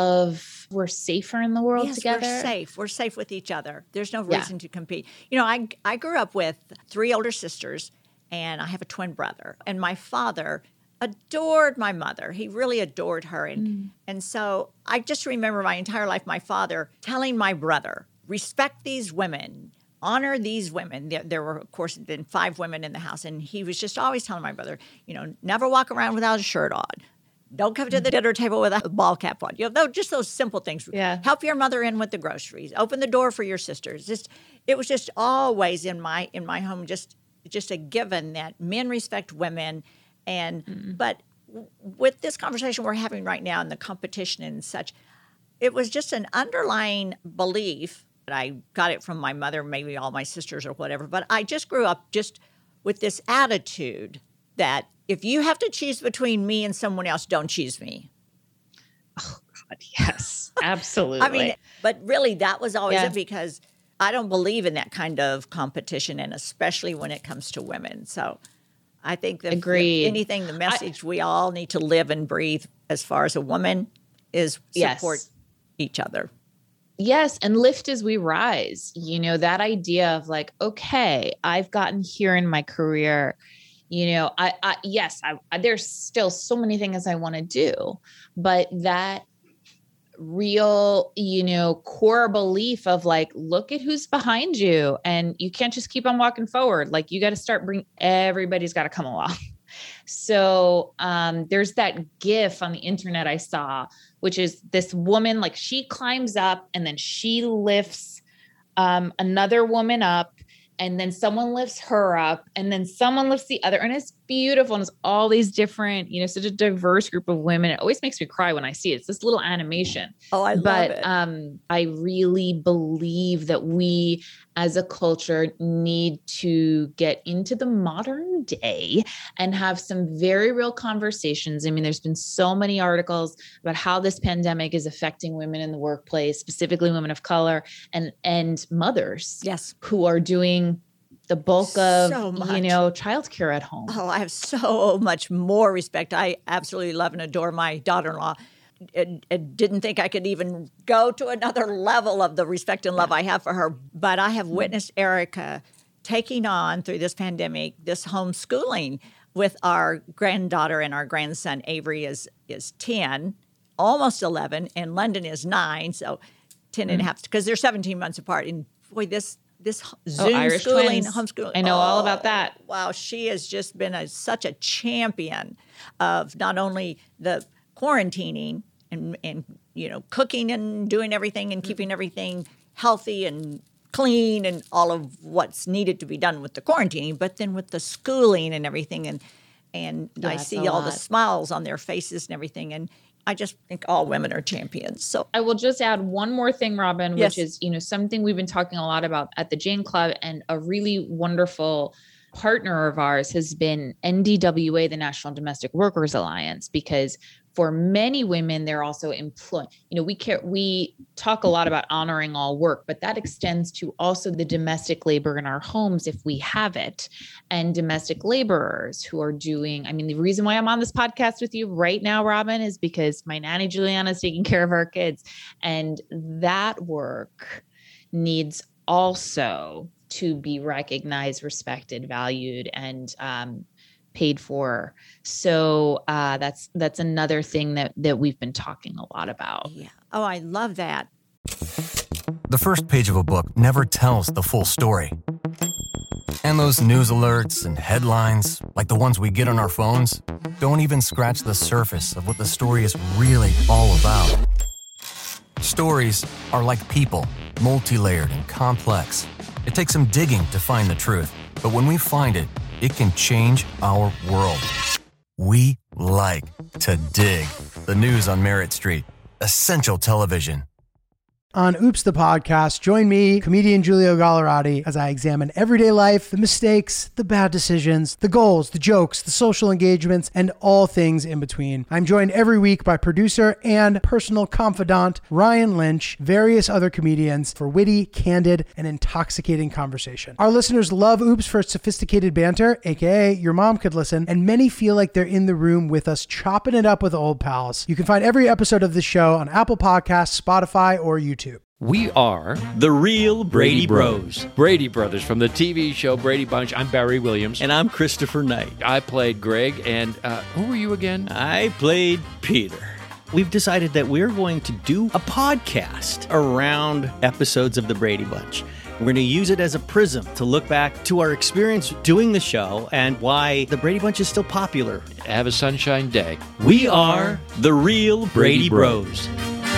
of we're safer in the world yes, together. We're safe. We're safe with each other. There's no reason yeah. to compete. You know, I, I grew up with three older sisters and I have a twin brother, and my father adored my mother. He really adored her. And, mm. and so I just remember my entire life, my father telling my brother, respect these women, honor these women. There, there were, of course, then five women in the house. And he was just always telling my brother, you know, never walk around without a shirt on. Don't come to the dinner table with a ball cap on. You know, just those simple things. Yeah. Help your mother in with the groceries. Open the door for your sisters. Just, it was just always in my in my home, just just a given that men respect women. And mm-hmm. but w- with this conversation we're having right now and the competition and such, it was just an underlying belief. I got it from my mother, maybe all my sisters or whatever. But I just grew up just with this attitude that if you have to choose between me and someone else, don't choose me. Oh, God, yes, absolutely. I mean, but really that was always yeah. it because I don't believe in that kind of competition, and especially when it comes to women. So I think that Agreed. If anything, the message I, we all need to live and breathe as far as a woman is support yes. each other. Yes. And lift as we rise. You know, that idea of like, okay, I've gotten here in my career. You know, I, I yes, I, I, there's still so many things I want to do, but that real, you know, core belief of like, look at who's behind you and you can't just keep on walking forward. Like you got to start bring everybody's got to come along. So um, there's that GIF on the internet I saw, which is this woman, like she climbs up and then she lifts um, another woman up. And then someone lifts her up and then someone lifts the other. And it's beautiful. And it's all these different, you know, such a diverse group of women. It always makes me cry when I see it. It's this little animation. Oh, I love but, it. Um, I really believe that we as a culture need to get into the modern day and have some very real conversations. I mean, there's been so many articles about how this pandemic is affecting women in the workplace, specifically women of color and, and mothers yes. who are doing the bulk of, so you know, childcare at home. Oh, I have so much more respect. I absolutely love and adore my daughter-in-law. I, I didn't think I could even go to another level of the respect and love I have for her. But I have witnessed Erica taking on through this pandemic, this homeschooling with our granddaughter and our grandson. Avery is is ten, almost eleven, and London is nine, so ten mm. and a half, because they're seventeen months apart. And boy, this this Zoom oh, Irish schooling, twins. homeschooling. I know oh, all about that. Wow, she has just been a, such a champion of not only the quarantining and, and, you know, cooking and doing everything and keeping everything healthy and clean and all of what's needed to be done with the quarantining, but then with the schooling and everything. And, and yeah, I see all the smiles on their faces and everything. And I just think all women are champions. So I will just add one more thing, Robin, yes. which is, you know, something we've been talking a lot about at the Jane Club and a really wonderful partner of ours has been N D W A, the National Domestic Workers Alliance, because for many women, they're also employed. You know, we care, we talk a lot about honoring all work, but that extends to also the domestic labor in our homes if we have it, and domestic laborers who are doing, I mean, the reason why I'm on this podcast with you right now, Robin, is because my nanny Juliana is taking care of our kids. And that work needs also to be recognized, respected, valued, and um, paid for. So uh, that's that's another thing that that we've been talking a lot about. Yeah. Oh, I love that. The first page of a book never tells the full story. And those news alerts and headlines, like the ones we get on our phones, don't even scratch the surface of what the story is really all about. Stories are like people, multi-layered and complex. It takes some digging to find the truth, but when we find it, it can change our world. We like to dig. The news on Merritt Street. Essential television. On Oops, the podcast, join me, comedian Giulio Gallerati, as I examine everyday life, the mistakes, the bad decisions, the goals, the jokes, the social engagements, and all things in between. I'm joined every week by producer and personal confidant Ryan Lynch, various other comedians for witty, candid, and intoxicating conversation. Our listeners love Oops for its sophisticated banter, aka your mom could listen, and many feel like they're in the room with us chopping it up with old pals. You can find every episode of this show on Apple Podcasts, Spotify, or YouTube. We are the real Brady Brady Bros. Brady Brothers from the T V show Brady Bunch. I'm Barry Williams. And I'm Christopher Knight. I played Greg, and uh, who were you again? I played Peter. We've decided that we're going to do a podcast around episodes of the Brady Bunch. We're going to use it as a prism to look back to our experience doing the show and why the Brady Bunch is still popular. Have a sunshine day. We are the real Brady Bros.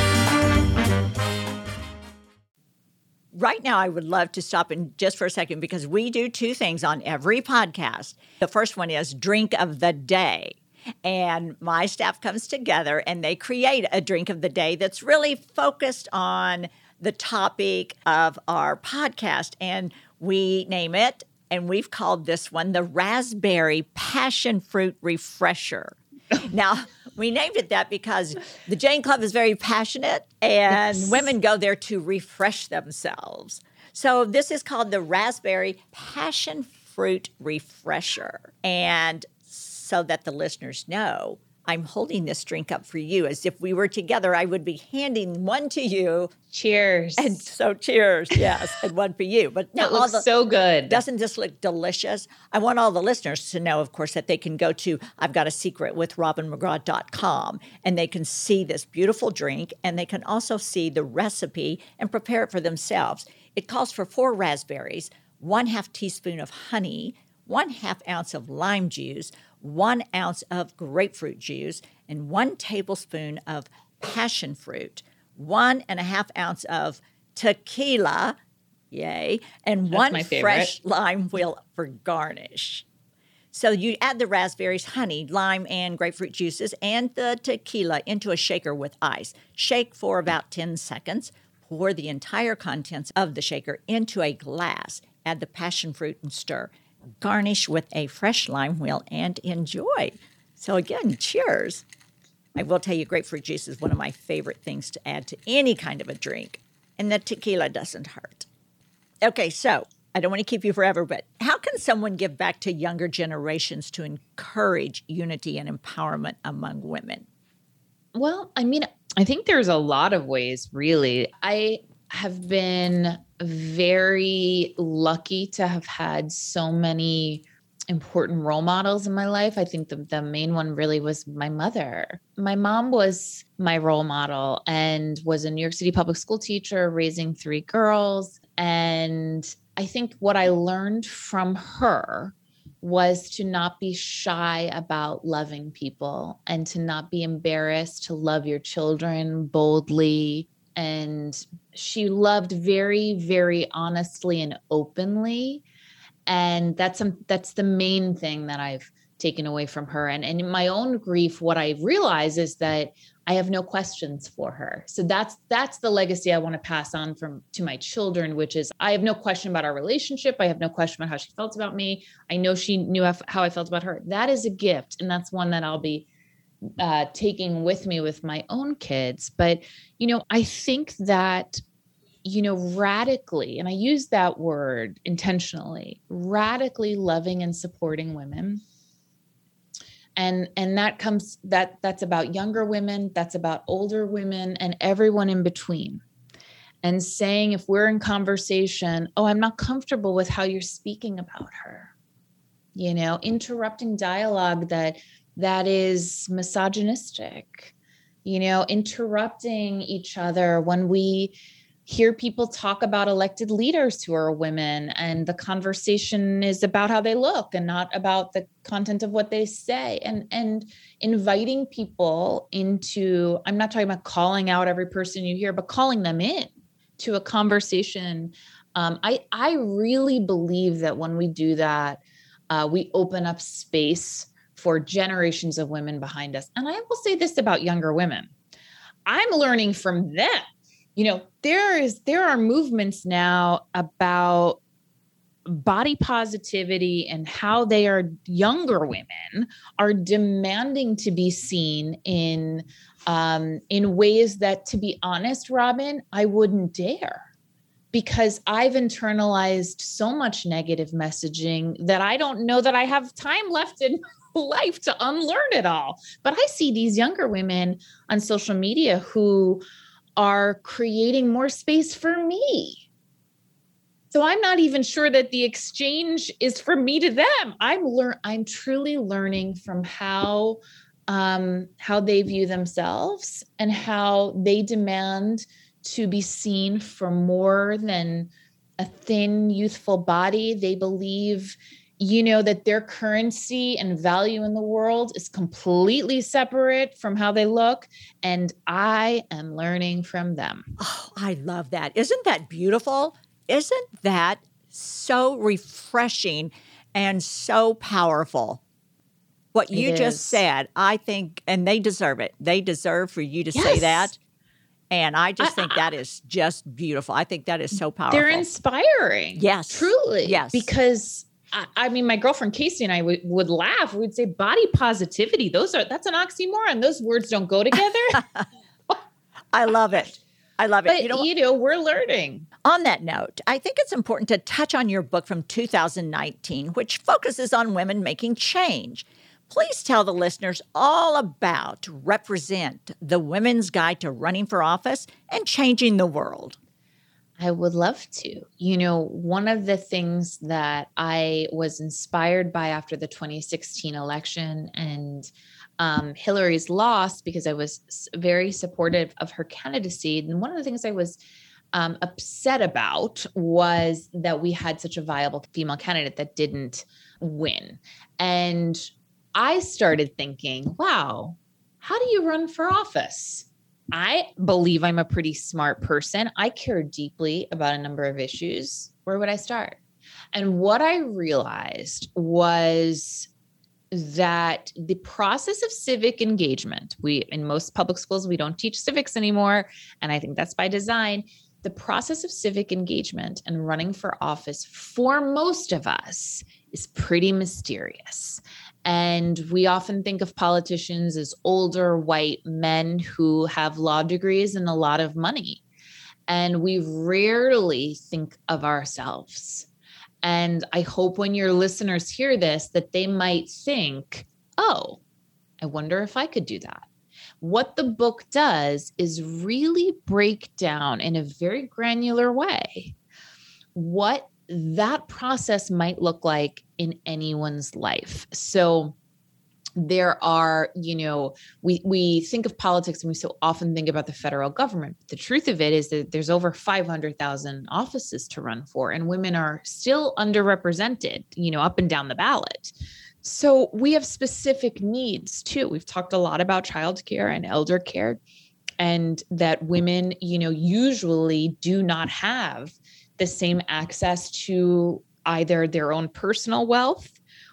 Right now, I would love to stop in just for a second because we do two things on every podcast. The first one is Drink of the Day. And my staff comes together and they create a drink of the day that's really focused on the topic of our podcast. And we name it, and we've called this one the Raspberry Passion Fruit Refresher. Now, we named it that because the Jane Club is very passionate and yes. women go there to refresh themselves. So this is called the Raspberry Passion Fruit Refresher. And so that the listeners know, I'm holding this drink up for you as if we were together. I would be handing one to you. Cheers. And so cheers, yes, and one for you. But no, it looks the, so good. Doesn't this look delicious? I want all the listeners to know, of course, that they can go to I've Got a Secret with Robin McGraw dot com and they can see this beautiful drink and they can also see the recipe and prepare it for themselves. It calls for four raspberries, one half teaspoon of honey, one half ounce of lime juice, one ounce of grapefruit juice, and one tablespoon of passion fruit, one and a half ounce of tequila, yay, and That's one my favorite. fresh lime wheel for garnish. So you add the raspberries, honey, lime, and grapefruit juices, and the tequila into a shaker with ice. Shake for about ten seconds. Pour the entire contents of the shaker into a glass. Add the passion fruit and stir. Garnish with a fresh lime wheel and enjoy. So again, cheers. I will tell you, grapefruit juice is one of my favorite things to add to any kind of a drink. And the tequila doesn't hurt. Okay, so I don't want to keep you forever, but how can someone give back to younger generations to encourage unity and empowerment among women? Well, I mean, I think there's a lot of ways, really. I have been very lucky to have had so many important role models in my life. I think the, the main one really was my mother. My mom was my role model and was a New York City public school teacher raising three girls. And I think what I learned from her was to not be shy about loving people and to not be embarrassed to love your children boldly. And she loved very, very honestly and openly. And that's um, that's the main thing that I've taken away from her. And, and in my own grief, what I realize is that I have no questions for her. So that's that's the legacy I want to pass on from to my children, which is I have no question about our relationship. I have no question about how she felt about me. I know she knew how I felt about her. That is a gift. And that's one that I'll be uh, taking with me with my own kids. But, you know, I think that, you know, radically, and I use that word intentionally, radically loving and supporting women. And, and that comes, that that's about younger women, that's about older women and everyone in between. And saying, if we're in conversation, oh, I'm not comfortable with how you're speaking about her, you know, interrupting dialogue that, that is misogynistic, you know, interrupting each other when we hear people talk about elected leaders who are women and the conversation is about how they look and not about the content of what they say, and, and inviting people into, I'm not talking about calling out every person you hear, but calling them in to a conversation. Um, I, I really believe that when we do that, uh, we open up space for generations of women behind us. And I will say this about younger women. I'm learning from them. You know, there is, there are movements now about body positivity and how they are, younger women are demanding to be seen in, um, in ways that, to be honest, Robin, I wouldn't dare, because I've internalized so much negative messaging that I don't know that I have time left in life to unlearn it all. But I see these younger women on social media who are creating more space for me. So I'm not even sure that the exchange is for me to them. I'm learn I'm truly learning from how um, how they view themselves and how they demand to be seen for more than a thin, youthful body. They believe, you know, that their currency and value in the world is completely separate from how they look. And I am learning from them. Oh, I love that. Isn't that beautiful? Isn't that so refreshing and so powerful? What you It just is. said, I think, and they deserve it. They deserve for you to say Yes. that. And I just I- think that is just beautiful. I think that is so powerful. They're inspiring. Yes. Truly. Yes. Because I, I mean, my girlfriend Casey and I would, would laugh. We'd say body positivity. Those are, that's an oxymoron. Those words don't go together. I love it. I love it. But, you know, you know, we're learning. On that note, I think it's important to touch on your book from two thousand nineteen, which focuses on women making change. Please tell the listeners all about Represent, the Women's Guide to Running for Office and Changing the World. I would love to. You know, one of the things that I was inspired by after the twenty sixteen election and um, Hillary's loss, because I was s- very supportive of her candidacy. And one of the things I was um, upset about was that we had such a viable female candidate that didn't win. And I started thinking, wow, how do you run for office? I believe I'm a pretty smart person. I care deeply about a number of issues. Where would I start? And what I realized was that the process of civic engagement, we, in most public schools, we don't teach civics anymore. And I think that's by design. The process of civic engagement and running for office for most of us is pretty mysterious. And we often think of politicians as older white men who have law degrees and a lot of money. And we rarely think of ourselves. And I hope when your listeners hear this, that they might think, oh, I wonder if I could do that. What the book does is really break down in a very granular way what that process might look like in anyone's life. So there are, you know, we, we think of politics and we so often think about the federal government. But the truth of it is that there's over five hundred thousand offices to run for, and women are still underrepresented, you know, up and down the ballot. So we have specific needs too. We've talked a lot about childcare and elder care, and that women, you know, usually do not have the same access to either their own personal wealth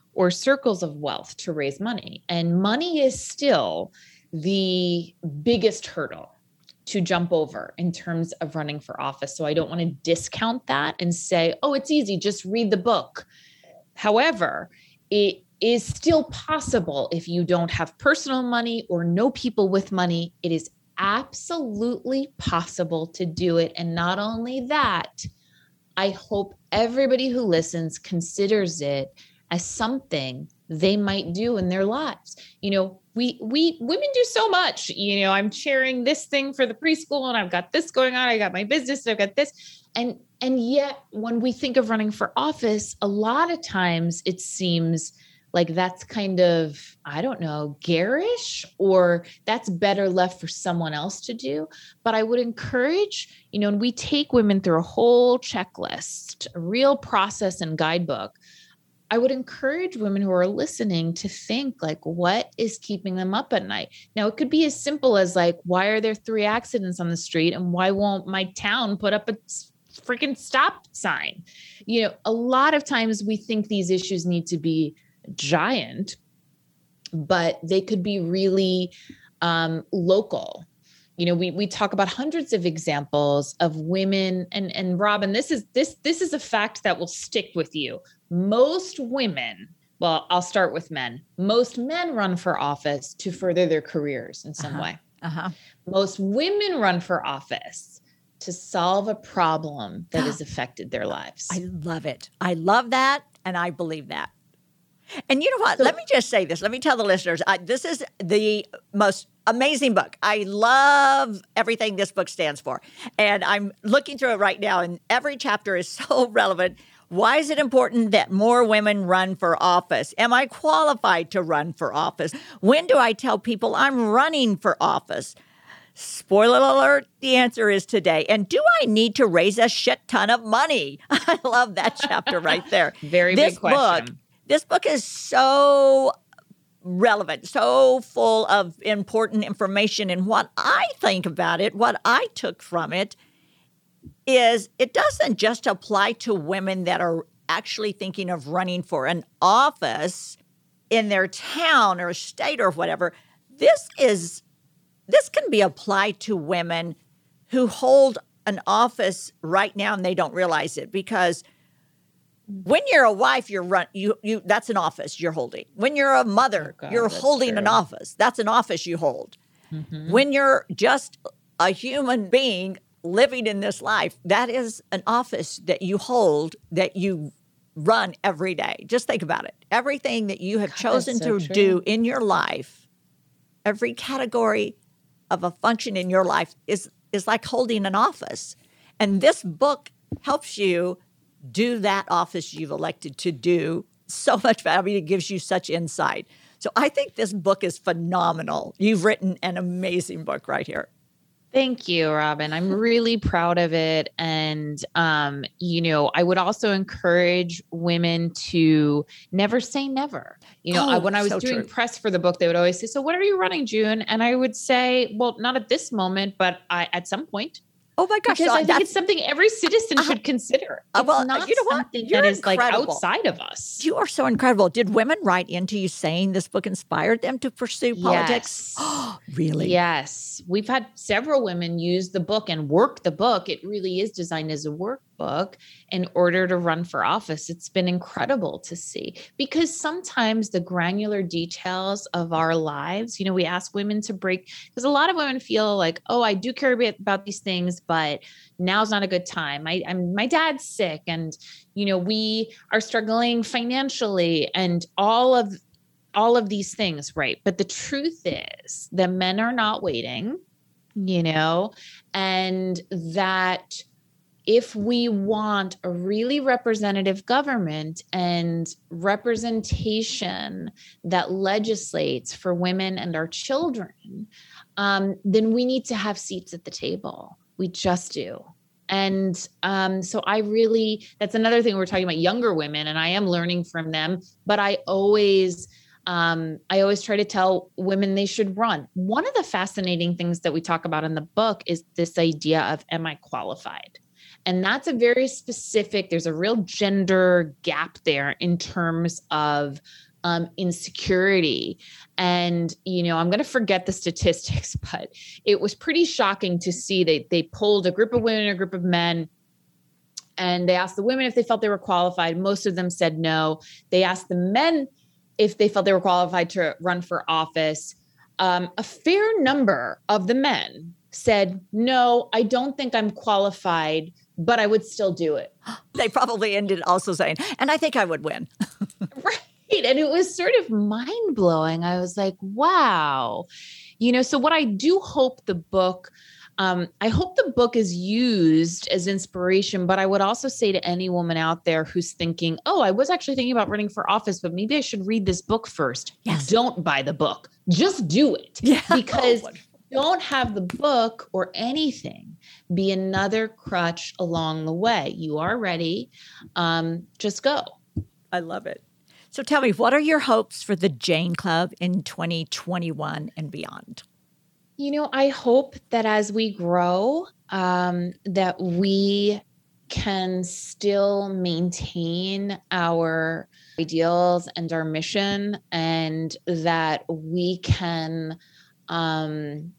or circles of wealth to raise money. And money is still the biggest hurdle to jump over in terms of running for office. So I don't want to discount that and say, oh, it's easy, just read the book. However, it is still possible if you don't have personal money or know people with money. It is absolutely possible to do it. And not only that, I hope everybody who listens considers it as something they might do in their lives. You know, we, we, women do so much. You know, I'm chairing this thing for the preschool and I've got this going on. I got my business, I've got this. And, and yet when we think of running for office, a lot of times it seems like that's kind of, I don't know, garish, or that's better left for someone else to do. But I would encourage, you know, and we take women through a whole checklist, a real process and guidebook. I would encourage women who are listening to think like, what is keeping them up at night? Now, it could be as simple as like, why are there three accidents on the street? And why won't my town put up a freaking stop sign? You know, a lot of times we think these issues need to be giant, but they could be really um, local. You know, we we talk about hundreds of examples of women, and and Robin, this is this this is a fact that will stick with you. Most women, well, I'll start with men. Most men run for office to further their careers in some Uh-huh. way. Uh-huh. Most women run for office to solve a problem that has affected their lives. I love it. I love that, and I believe that. And you know what? Let me just say this. Let me tell the listeners, I, this is the most amazing book. I love everything this book stands for. And I'm looking through it right now, and every chapter is so relevant. Why is it important that more women run for office? Am I qualified to run for office? When do I tell people I'm running for office? Spoiler alert, the answer is today. And do I need to raise a shit ton of money? I love that chapter right there. Very this big question. Book, this book is so relevant, so full of important information. And what I think about it, what I took from it, is it doesn't just apply to women that are actually thinking of running for an office in their town or state or whatever. This is this can be applied to women who hold an office right now and they don't realize it, because when you're a wife, you're run you you that's an office you're holding. When you're a mother, Oh God, you're that's holding true. an office. That's an office you hold. Mhm. When you're just a human being living in this life, that is an office that you hold, that you run every day. Just think about it. Everything that you have God, chosen that's so to true. do in your life, every category of a function in your life is is like holding an office. And this book helps you do that office you've elected to do so much better. I mean, it gives you such insight. So I think this book is phenomenal. You've written an amazing book right here. Thank you, Robin. I'm really proud of it. And, um, you know, I would also encourage women to never say never. You know, Oh, I, when I was so doing true. press for the book, they would always say, so when are you running, June? And I would say, well, not at this moment, but I, at some point. Oh my gosh. Because so I think that's- it's something every citizen should consider. Uh, It's well, not you know what? something You're that is like incredible. outside of us. You are so incredible. Did women write into you saying this book inspired them to pursue politics? Yes. Really? Yes. We've had several women use the book and work the book. It really is designed as a workbook in order to run for office. It's been incredible to see, because sometimes the granular details of our lives, you know, we ask women to break, because a lot of women feel like, oh, I do care about- about these things, but now's not a good time. I, I'm my dad's sick, and you know, we are struggling financially, and all of all of these things, right? But the truth is that men are not waiting, you know, and that if we want a really representative government and representation that legislates for women and our children, um, then we need to have seats at the table. We just do. And um, so I really, that's another thing we're talking about younger women, and I am learning from them, but I always, um, I always try to tell women they should run. One of the fascinating things that we talk about in the book is this idea of, am I qualified? And that's a very specific, there's a real gender gap there in terms of um, insecurity. And, you know, I'm going to forget the statistics, but it was pretty shocking to see that they polled a group of women and a group of men. And they asked the women if they felt they were qualified. Most of them said no. They asked the men if they felt they were qualified to run for office. Um, a fair number of the men said, no, I don't think I'm qualified, but I would still do it. They probably ended also saying, and I think I would win. Right. And it was sort of mind blowing. I was like, wow. You know, so what I do hope the book, um, I hope the book is used as inspiration, but I would also say to any woman out there who's thinking, oh, I was actually thinking about running for office, but maybe I should read this book first. Yes. Don't buy the book. Just do it. Yeah. Because don't have the book or anything be another crutch along the way. You are ready. Um, just go. I love it. So tell me, what are your hopes for the Jane Club in twenty twenty-one and beyond? You know, I hope that as we grow, um, that we can still maintain our ideals and our mission, and that we can um,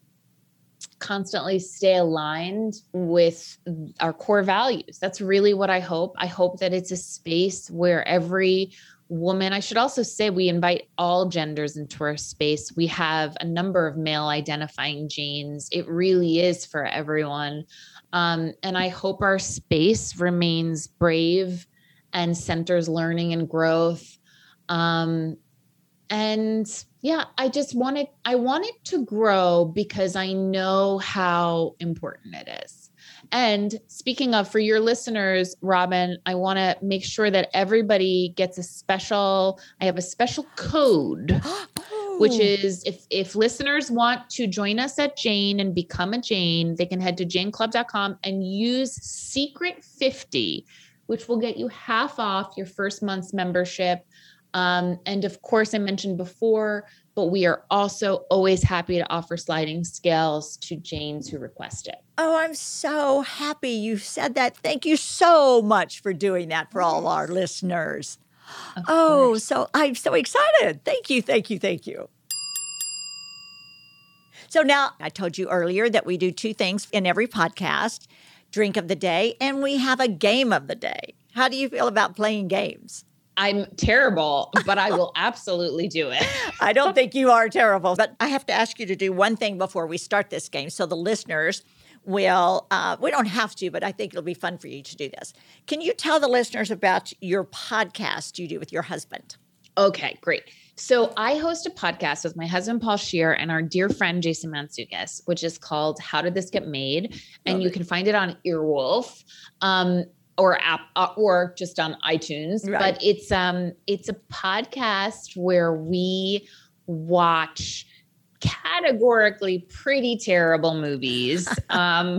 constantly stay aligned with our core values. That's really what I hope. I hope that it's a space where every woman, I should also say we invite all genders into our space. We have a number of male identifying Janes. It really is for everyone. Um, and I hope our space remains brave and centers learning and growth. Um, and yeah, I just want it, I want it to grow because I know how important it is. And speaking of, for your listeners, Robin, I want to make sure that everybody gets a special, I have a special code, oh. which is if, if listeners want to join us at Jane and become a Jane, they can head to jane club dot com and use secret fifty, which will get you half off your first month's membership. Um, and of course, I mentioned before, but we are also always happy to offer sliding scales to Janes who request it. Oh, I'm so happy you said that. Thank you so much for doing that for all our listeners. Of oh, course. So I'm so excited. Thank you, thank you, thank you. So now I told you earlier that we do two things in every podcast, drink of the day, and we have a game of the day. How do you feel about playing games? I'm terrible, but I will absolutely do it. I don't think you are terrible, but I have to ask you to do one thing before we start this game. So the listeners will, uh, we don't have to, but I think it'll be fun for you to do this. Can you tell the listeners about your podcast you do with your husband? Okay, great. So I host a podcast with my husband, Paul Scheer, and our dear friend, Jason Mantzoukas, which is called How Did This Get Made? And Love you it. Can find it on Earwolf. Um, or app uh, or just on iTunes, right. But it's um it's a podcast where we watch categorically pretty terrible movies um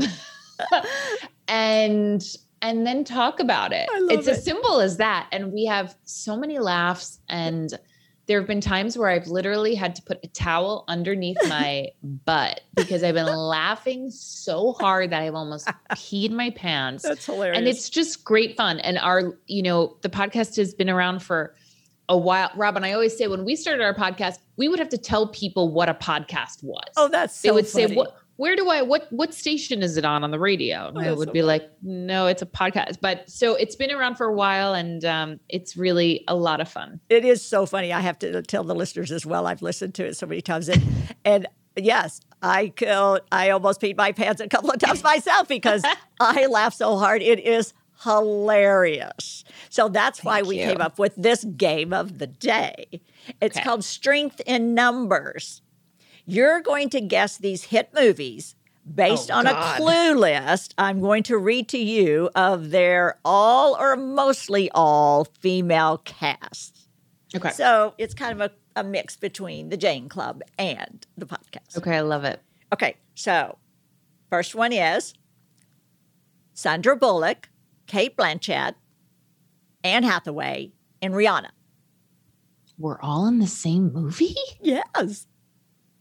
and and then talk about it. It's it. As simple as that. And we have so many laughs, and there have been times where I've literally had to put a towel underneath my butt because I've been laughing so hard that I've almost peed my pants. That's hilarious. And it's just great fun. And our, you know, the podcast has been around for a while. Robin, I always say when we started our podcast, we would have to tell people what a podcast was. Oh, that's so They would funny. say, what, where do I, what, what station is it on on the radio? And oh, I would so be funny. like, no, it's a podcast. But so it's been around for a while, and um, it's really a lot of fun. It is so funny. I have to tell the listeners as well. I've listened to it so many times. And, and yes, I killed, I almost peed my pants a couple of times myself because I laugh so hard. It is hilarious. So that's Thank why we you. came up with this game of the day. It's Okay. called Strength in Numbers. You're going to guess these hit movies based Oh, on God. a clue list I'm going to read to you of their all or mostly all female casts. Okay. So it's kind of a, a mix between the Jane Club and the podcast. Okay. I love it. Okay, so first one is Sandra Bullock, Cate Blanchett, Anne Hathaway, and Rihanna. We're all in the same movie? Yes.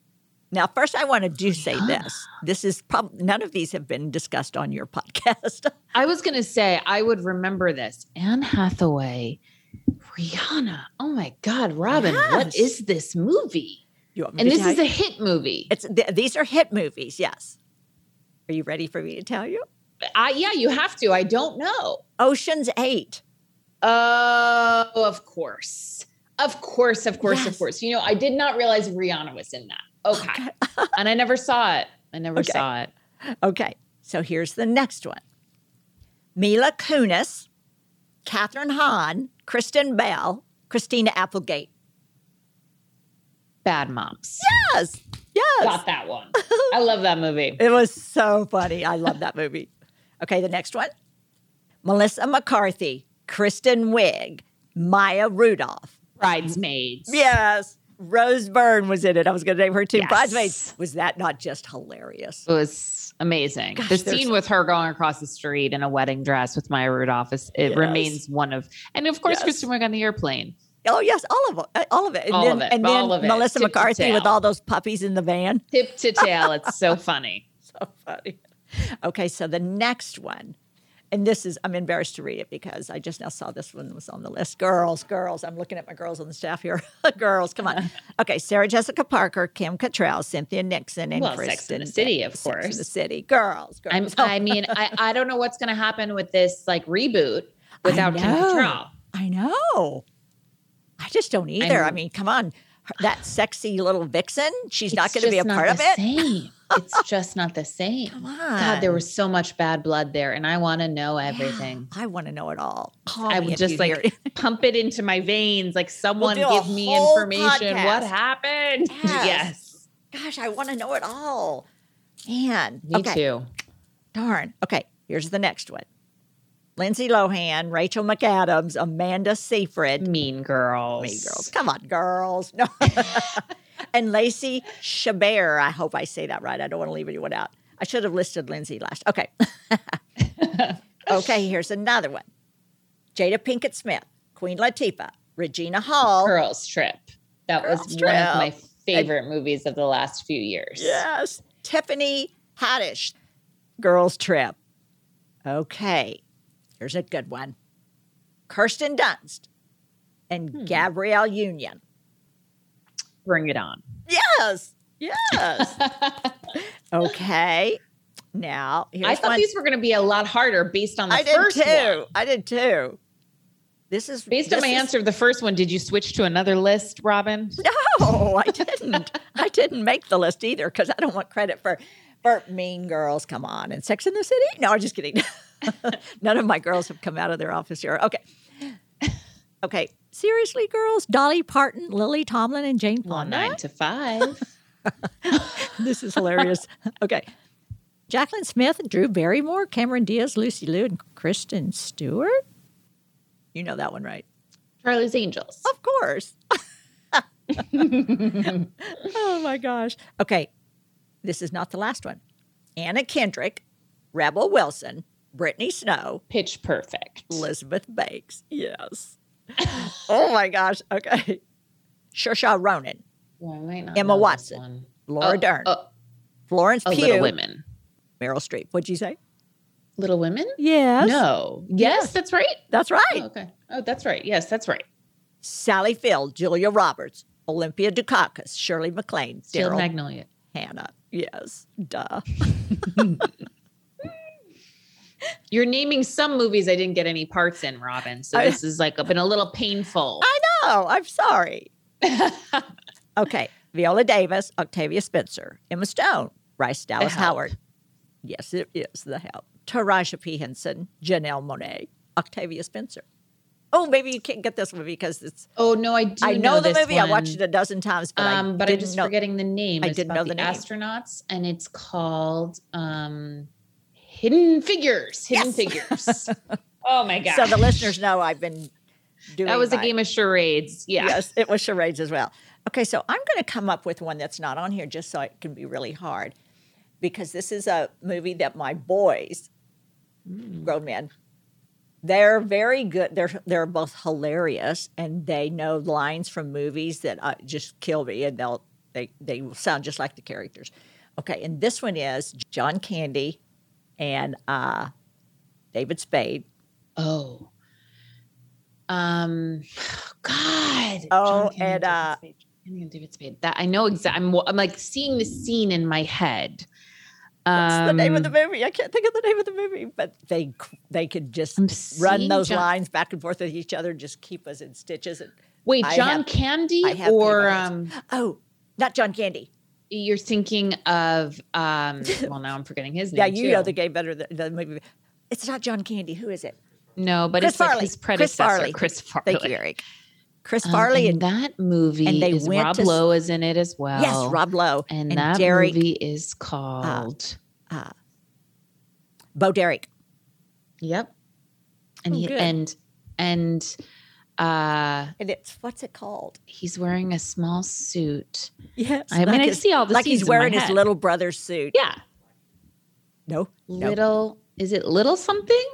Now, first, I want to do say this. This is probably none of these have been discussed on your podcast. I was going to say I would remember this. Anne Hathaway, Rihanna. Oh my God, Robin, Yes. what is this movie? You want me And to this tell is you? a hit movie. It's th- these are hit movies. Yes. Are you ready for me to tell you? I, yeah, you have to. I don't know. Ocean's Eight. Oh, of course. Of course, of course, Yes. of course. You know, I did not realize Rihanna was in that. Okay. And I never saw it. I never Okay. saw it. Okay, so here's the next one. Mila Kunis, Catherine Hahn, Kristen Bell, Christina Applegate. Bad Moms. Yes, yes. Got that one. I love that movie. It was so funny. I love that movie. Okay, the next one. Melissa McCarthy, Kristen Wiig, Maya Rudolph. Bridesmaids. Yes. Rose Byrne was in it. I was going to name her too. Yes. Bridesmaids. Was that not just hilarious? It was amazing. Gosh, the there's- scene with her going across the street in a wedding dress with Maya Rudolph, is, it Yes. remains one of, and of course, Yes. Kristen Wiig on the airplane. Oh, yes, all of it. All of it. And All then, of it. And then All of it. Melissa Tip to McCarthy with tail. all those puppies in the van. Tip to tail. It's so funny. So funny. Okay, so the next one, and this is, I'm embarrassed to read it because I just now saw this one was on the list. Girls, girls. I'm looking at my girls on the staff here. Girls, come on. Okay, Sarah Jessica Parker, Kim Cattrall, Cynthia Nixon, and Well, Kristen. Sex and the City, of Sex and course. the City. Girls, I'm, girls. I mean, I, I don't know what's going to happen with this like reboot without Kim know. Cattrall. I know. I just don't either. I, know. mean, come on. Her- That sexy little vixen, she's not It's going to be a just part not of the it. Same. It's just not the same. Come on. God, there was so much bad blood there, and I want to know everything. I want to know it all. Call I me would if just you hear like it. pump it into my veins, like someone do a give me whole information. What podcast. happened? Yes. Gosh, I want to know it all. Man. Me okay. too. Darn. Okay, here's the next one. Lindsay Lohan, Rachel McAdams, Amanda Seyfried. Mean Girls. Mean Girls. Come on, girls. No. And Lacey Chabert. I hope I say that right. I don't want to leave anyone out. I should have listed Lindsay last. Okay. Okay, here's another one. Jada Pinkett Smith, Queen Latifah, Regina Hall. Girls Trip. That Girls was Trip. one of my favorite movies of the last few years. Yes. Tiffany Haddish, Girls Trip. Okay. Here's a good one. Kirsten Dunst and Hmm. Gabrielle Union. Bring it on. Yes. Yes. Okay. Now, here's I thought one. these were going to be a lot harder based on the I did first too. one. I did too. This is Based on this my is- answer of the first one, did you switch to another list, Robin? No, I didn't. I didn't make the list either because I don't want credit for for Mean Girls. Come on, and Sex in the City. No, I'm just kidding. None of my girls have come out of their office here. Okay. Okay. Seriously, girls? Dolly Parton, Lily Tomlin, and Jane Well, Fonda? nine to five. This is hilarious. Okay. Jacqueline Smith, Drew Barrymore, Cameron Diaz, Lucy Liu, and Kristen Stewart? You know that one, right? Charlie's Angels. Of course. Oh, my gosh. Okay. This is not the last one. Anna Kendrick, Rebel Wilson, Brittany Snow, Pitch Perfect. Elizabeth Banks. Yes. Oh, my gosh. Okay. Saoirse Ronan, Well, I might not Emma know this Watson, one. Laura Oh, Dern, oh, Florence oh, Pugh, Little Women. Meryl Streep. What'd you say? Little Women? Yes. No. Yes, that's right. That's right. Oh, okay. Oh, that's right. Yes, that's right. Sally Field, Julia Roberts, Olympia Dukakis, Shirley MacLaine, Steel Daryl Magnolia. Hannah. Yes. Duh. You're naming some movies I didn't get any parts in, Robin. So I- this is like been a little painful. I know. I'm sorry. Okay. Viola Davis, Octavia Spencer, Emma Stone, Bryce Dallas Help. Howard. Yes, it is The Help. Taraji P. Henson, Janelle Monáe, Octavia Spencer. Oh, maybe you can't get this movie because it's. Oh no, I do. I know, the this movie. I one. watched it a dozen times, but I um, but didn't I'm just know. forgetting the name. I It's didn't about know the name. astronauts, and it's called um, Hidden Figures. Hidden Yes. Figures. Oh my god! So the listeners know I've been doing. that was a my- game of charades. Yeah. Yes, it was charades as well. Okay, so I'm going to come up with one that's not on here just so it can be really hard because this is a movie that my boys, grown men, they're very good. They're they're both hilarious and they know lines from movies that uh, just kill me and they'll They they will sound just like the characters. Okay, and this one is John Candy and uh, David Spade. Oh. Um, God. Oh, John Candy and uh, David Spade. John Candy and David Spade. That I know exactly. I'm, I'm like seeing the scene in my head. What's the name of the Um, movie? I can't think of the name of the movie, but they they could just I'm run seeing those John- lines back and forth with each other, just keep us in stitches. And Wait, I John have- Candy I have or paper um, notes. oh, not John Candy. you're thinking of um? Well, now I'm forgetting his name. Yeah, you too. know the game better than the movie. It's not John Candy. Who is it? No, but Chris it's like Farley. his Chris predecessor, Farley. Chris Farley. Thank you, Eric. Chris Um, Farley and and, that movie and they is went Rob to s- Lowe is in it as well. yes, Rob Lowe And, and that Derek movie is called. Bo Derek. Yep. And Oh, he good. and and uh And it's what's it called? he's wearing a small suit. Yes, I mean, I his- see all the like he's scenes in my wearing his head. little brother's suit. Yeah. No, no. Little is it little something?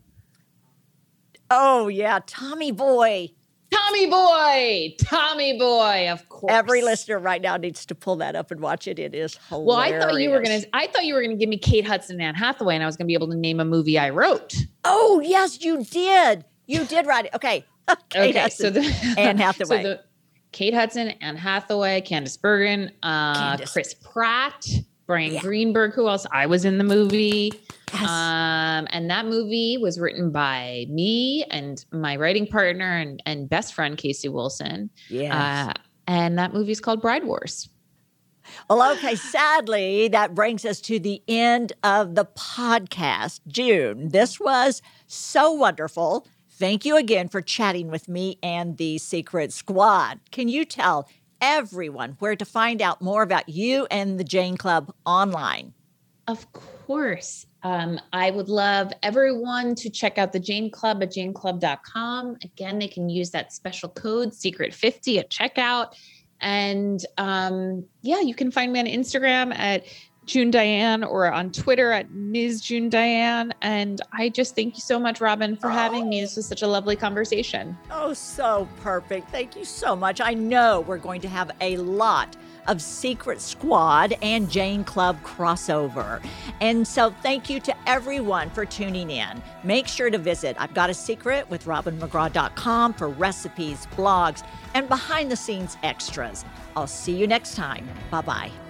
Oh yeah, Tommy Boy. Tommy Boy. Tommy Boy, of course. Every listener right now needs to pull that up and watch it. It is hilarious. Well, I thought you were gonna I thought you were gonna give me Kate Hudson and Anne Hathaway, and I was gonna be able to name a movie I wrote. Oh yes, you did. You did write it. Okay. Kate Okay, Hudson, so the Anne Hathaway. So the Kate Hudson, Anne Hathaway, Candice Bergen, uh, Candice. Chris Pratt, Brian Yeah. Greenberg. Who else? I was in the movie. Yes. Um, and that movie was written by me and my writing partner and, and best friend, Casey Wilson. Yes. Uh, and that movie is called Bride Wars. Well, okay, sadly, that brings us to the end of the podcast. June, this was so wonderful. Thank you again for chatting with me and the Secret Squad. Can you tell everyone where to find out more about you and the Jane Club online? Of course. Um, I would love everyone to check out the Jane Club at jane club dot com. Again, they can use that special code secret fifty at checkout. And um, yeah, you can find me on Instagram at June Diane or on Twitter at Miz June Diane. And I just thank you so much, Robin, for having me. This was such a lovely conversation. Oh, so perfect. Thank you so much. I know we're going to have a lot of Secret Squad and Jane Club crossover. And so thank you to everyone for tuning in. Make sure to visit I've Got a Secret with robin mcgraw dot com for recipes, blogs, and behind the scenes extras. I'll see you next time. Bye-bye.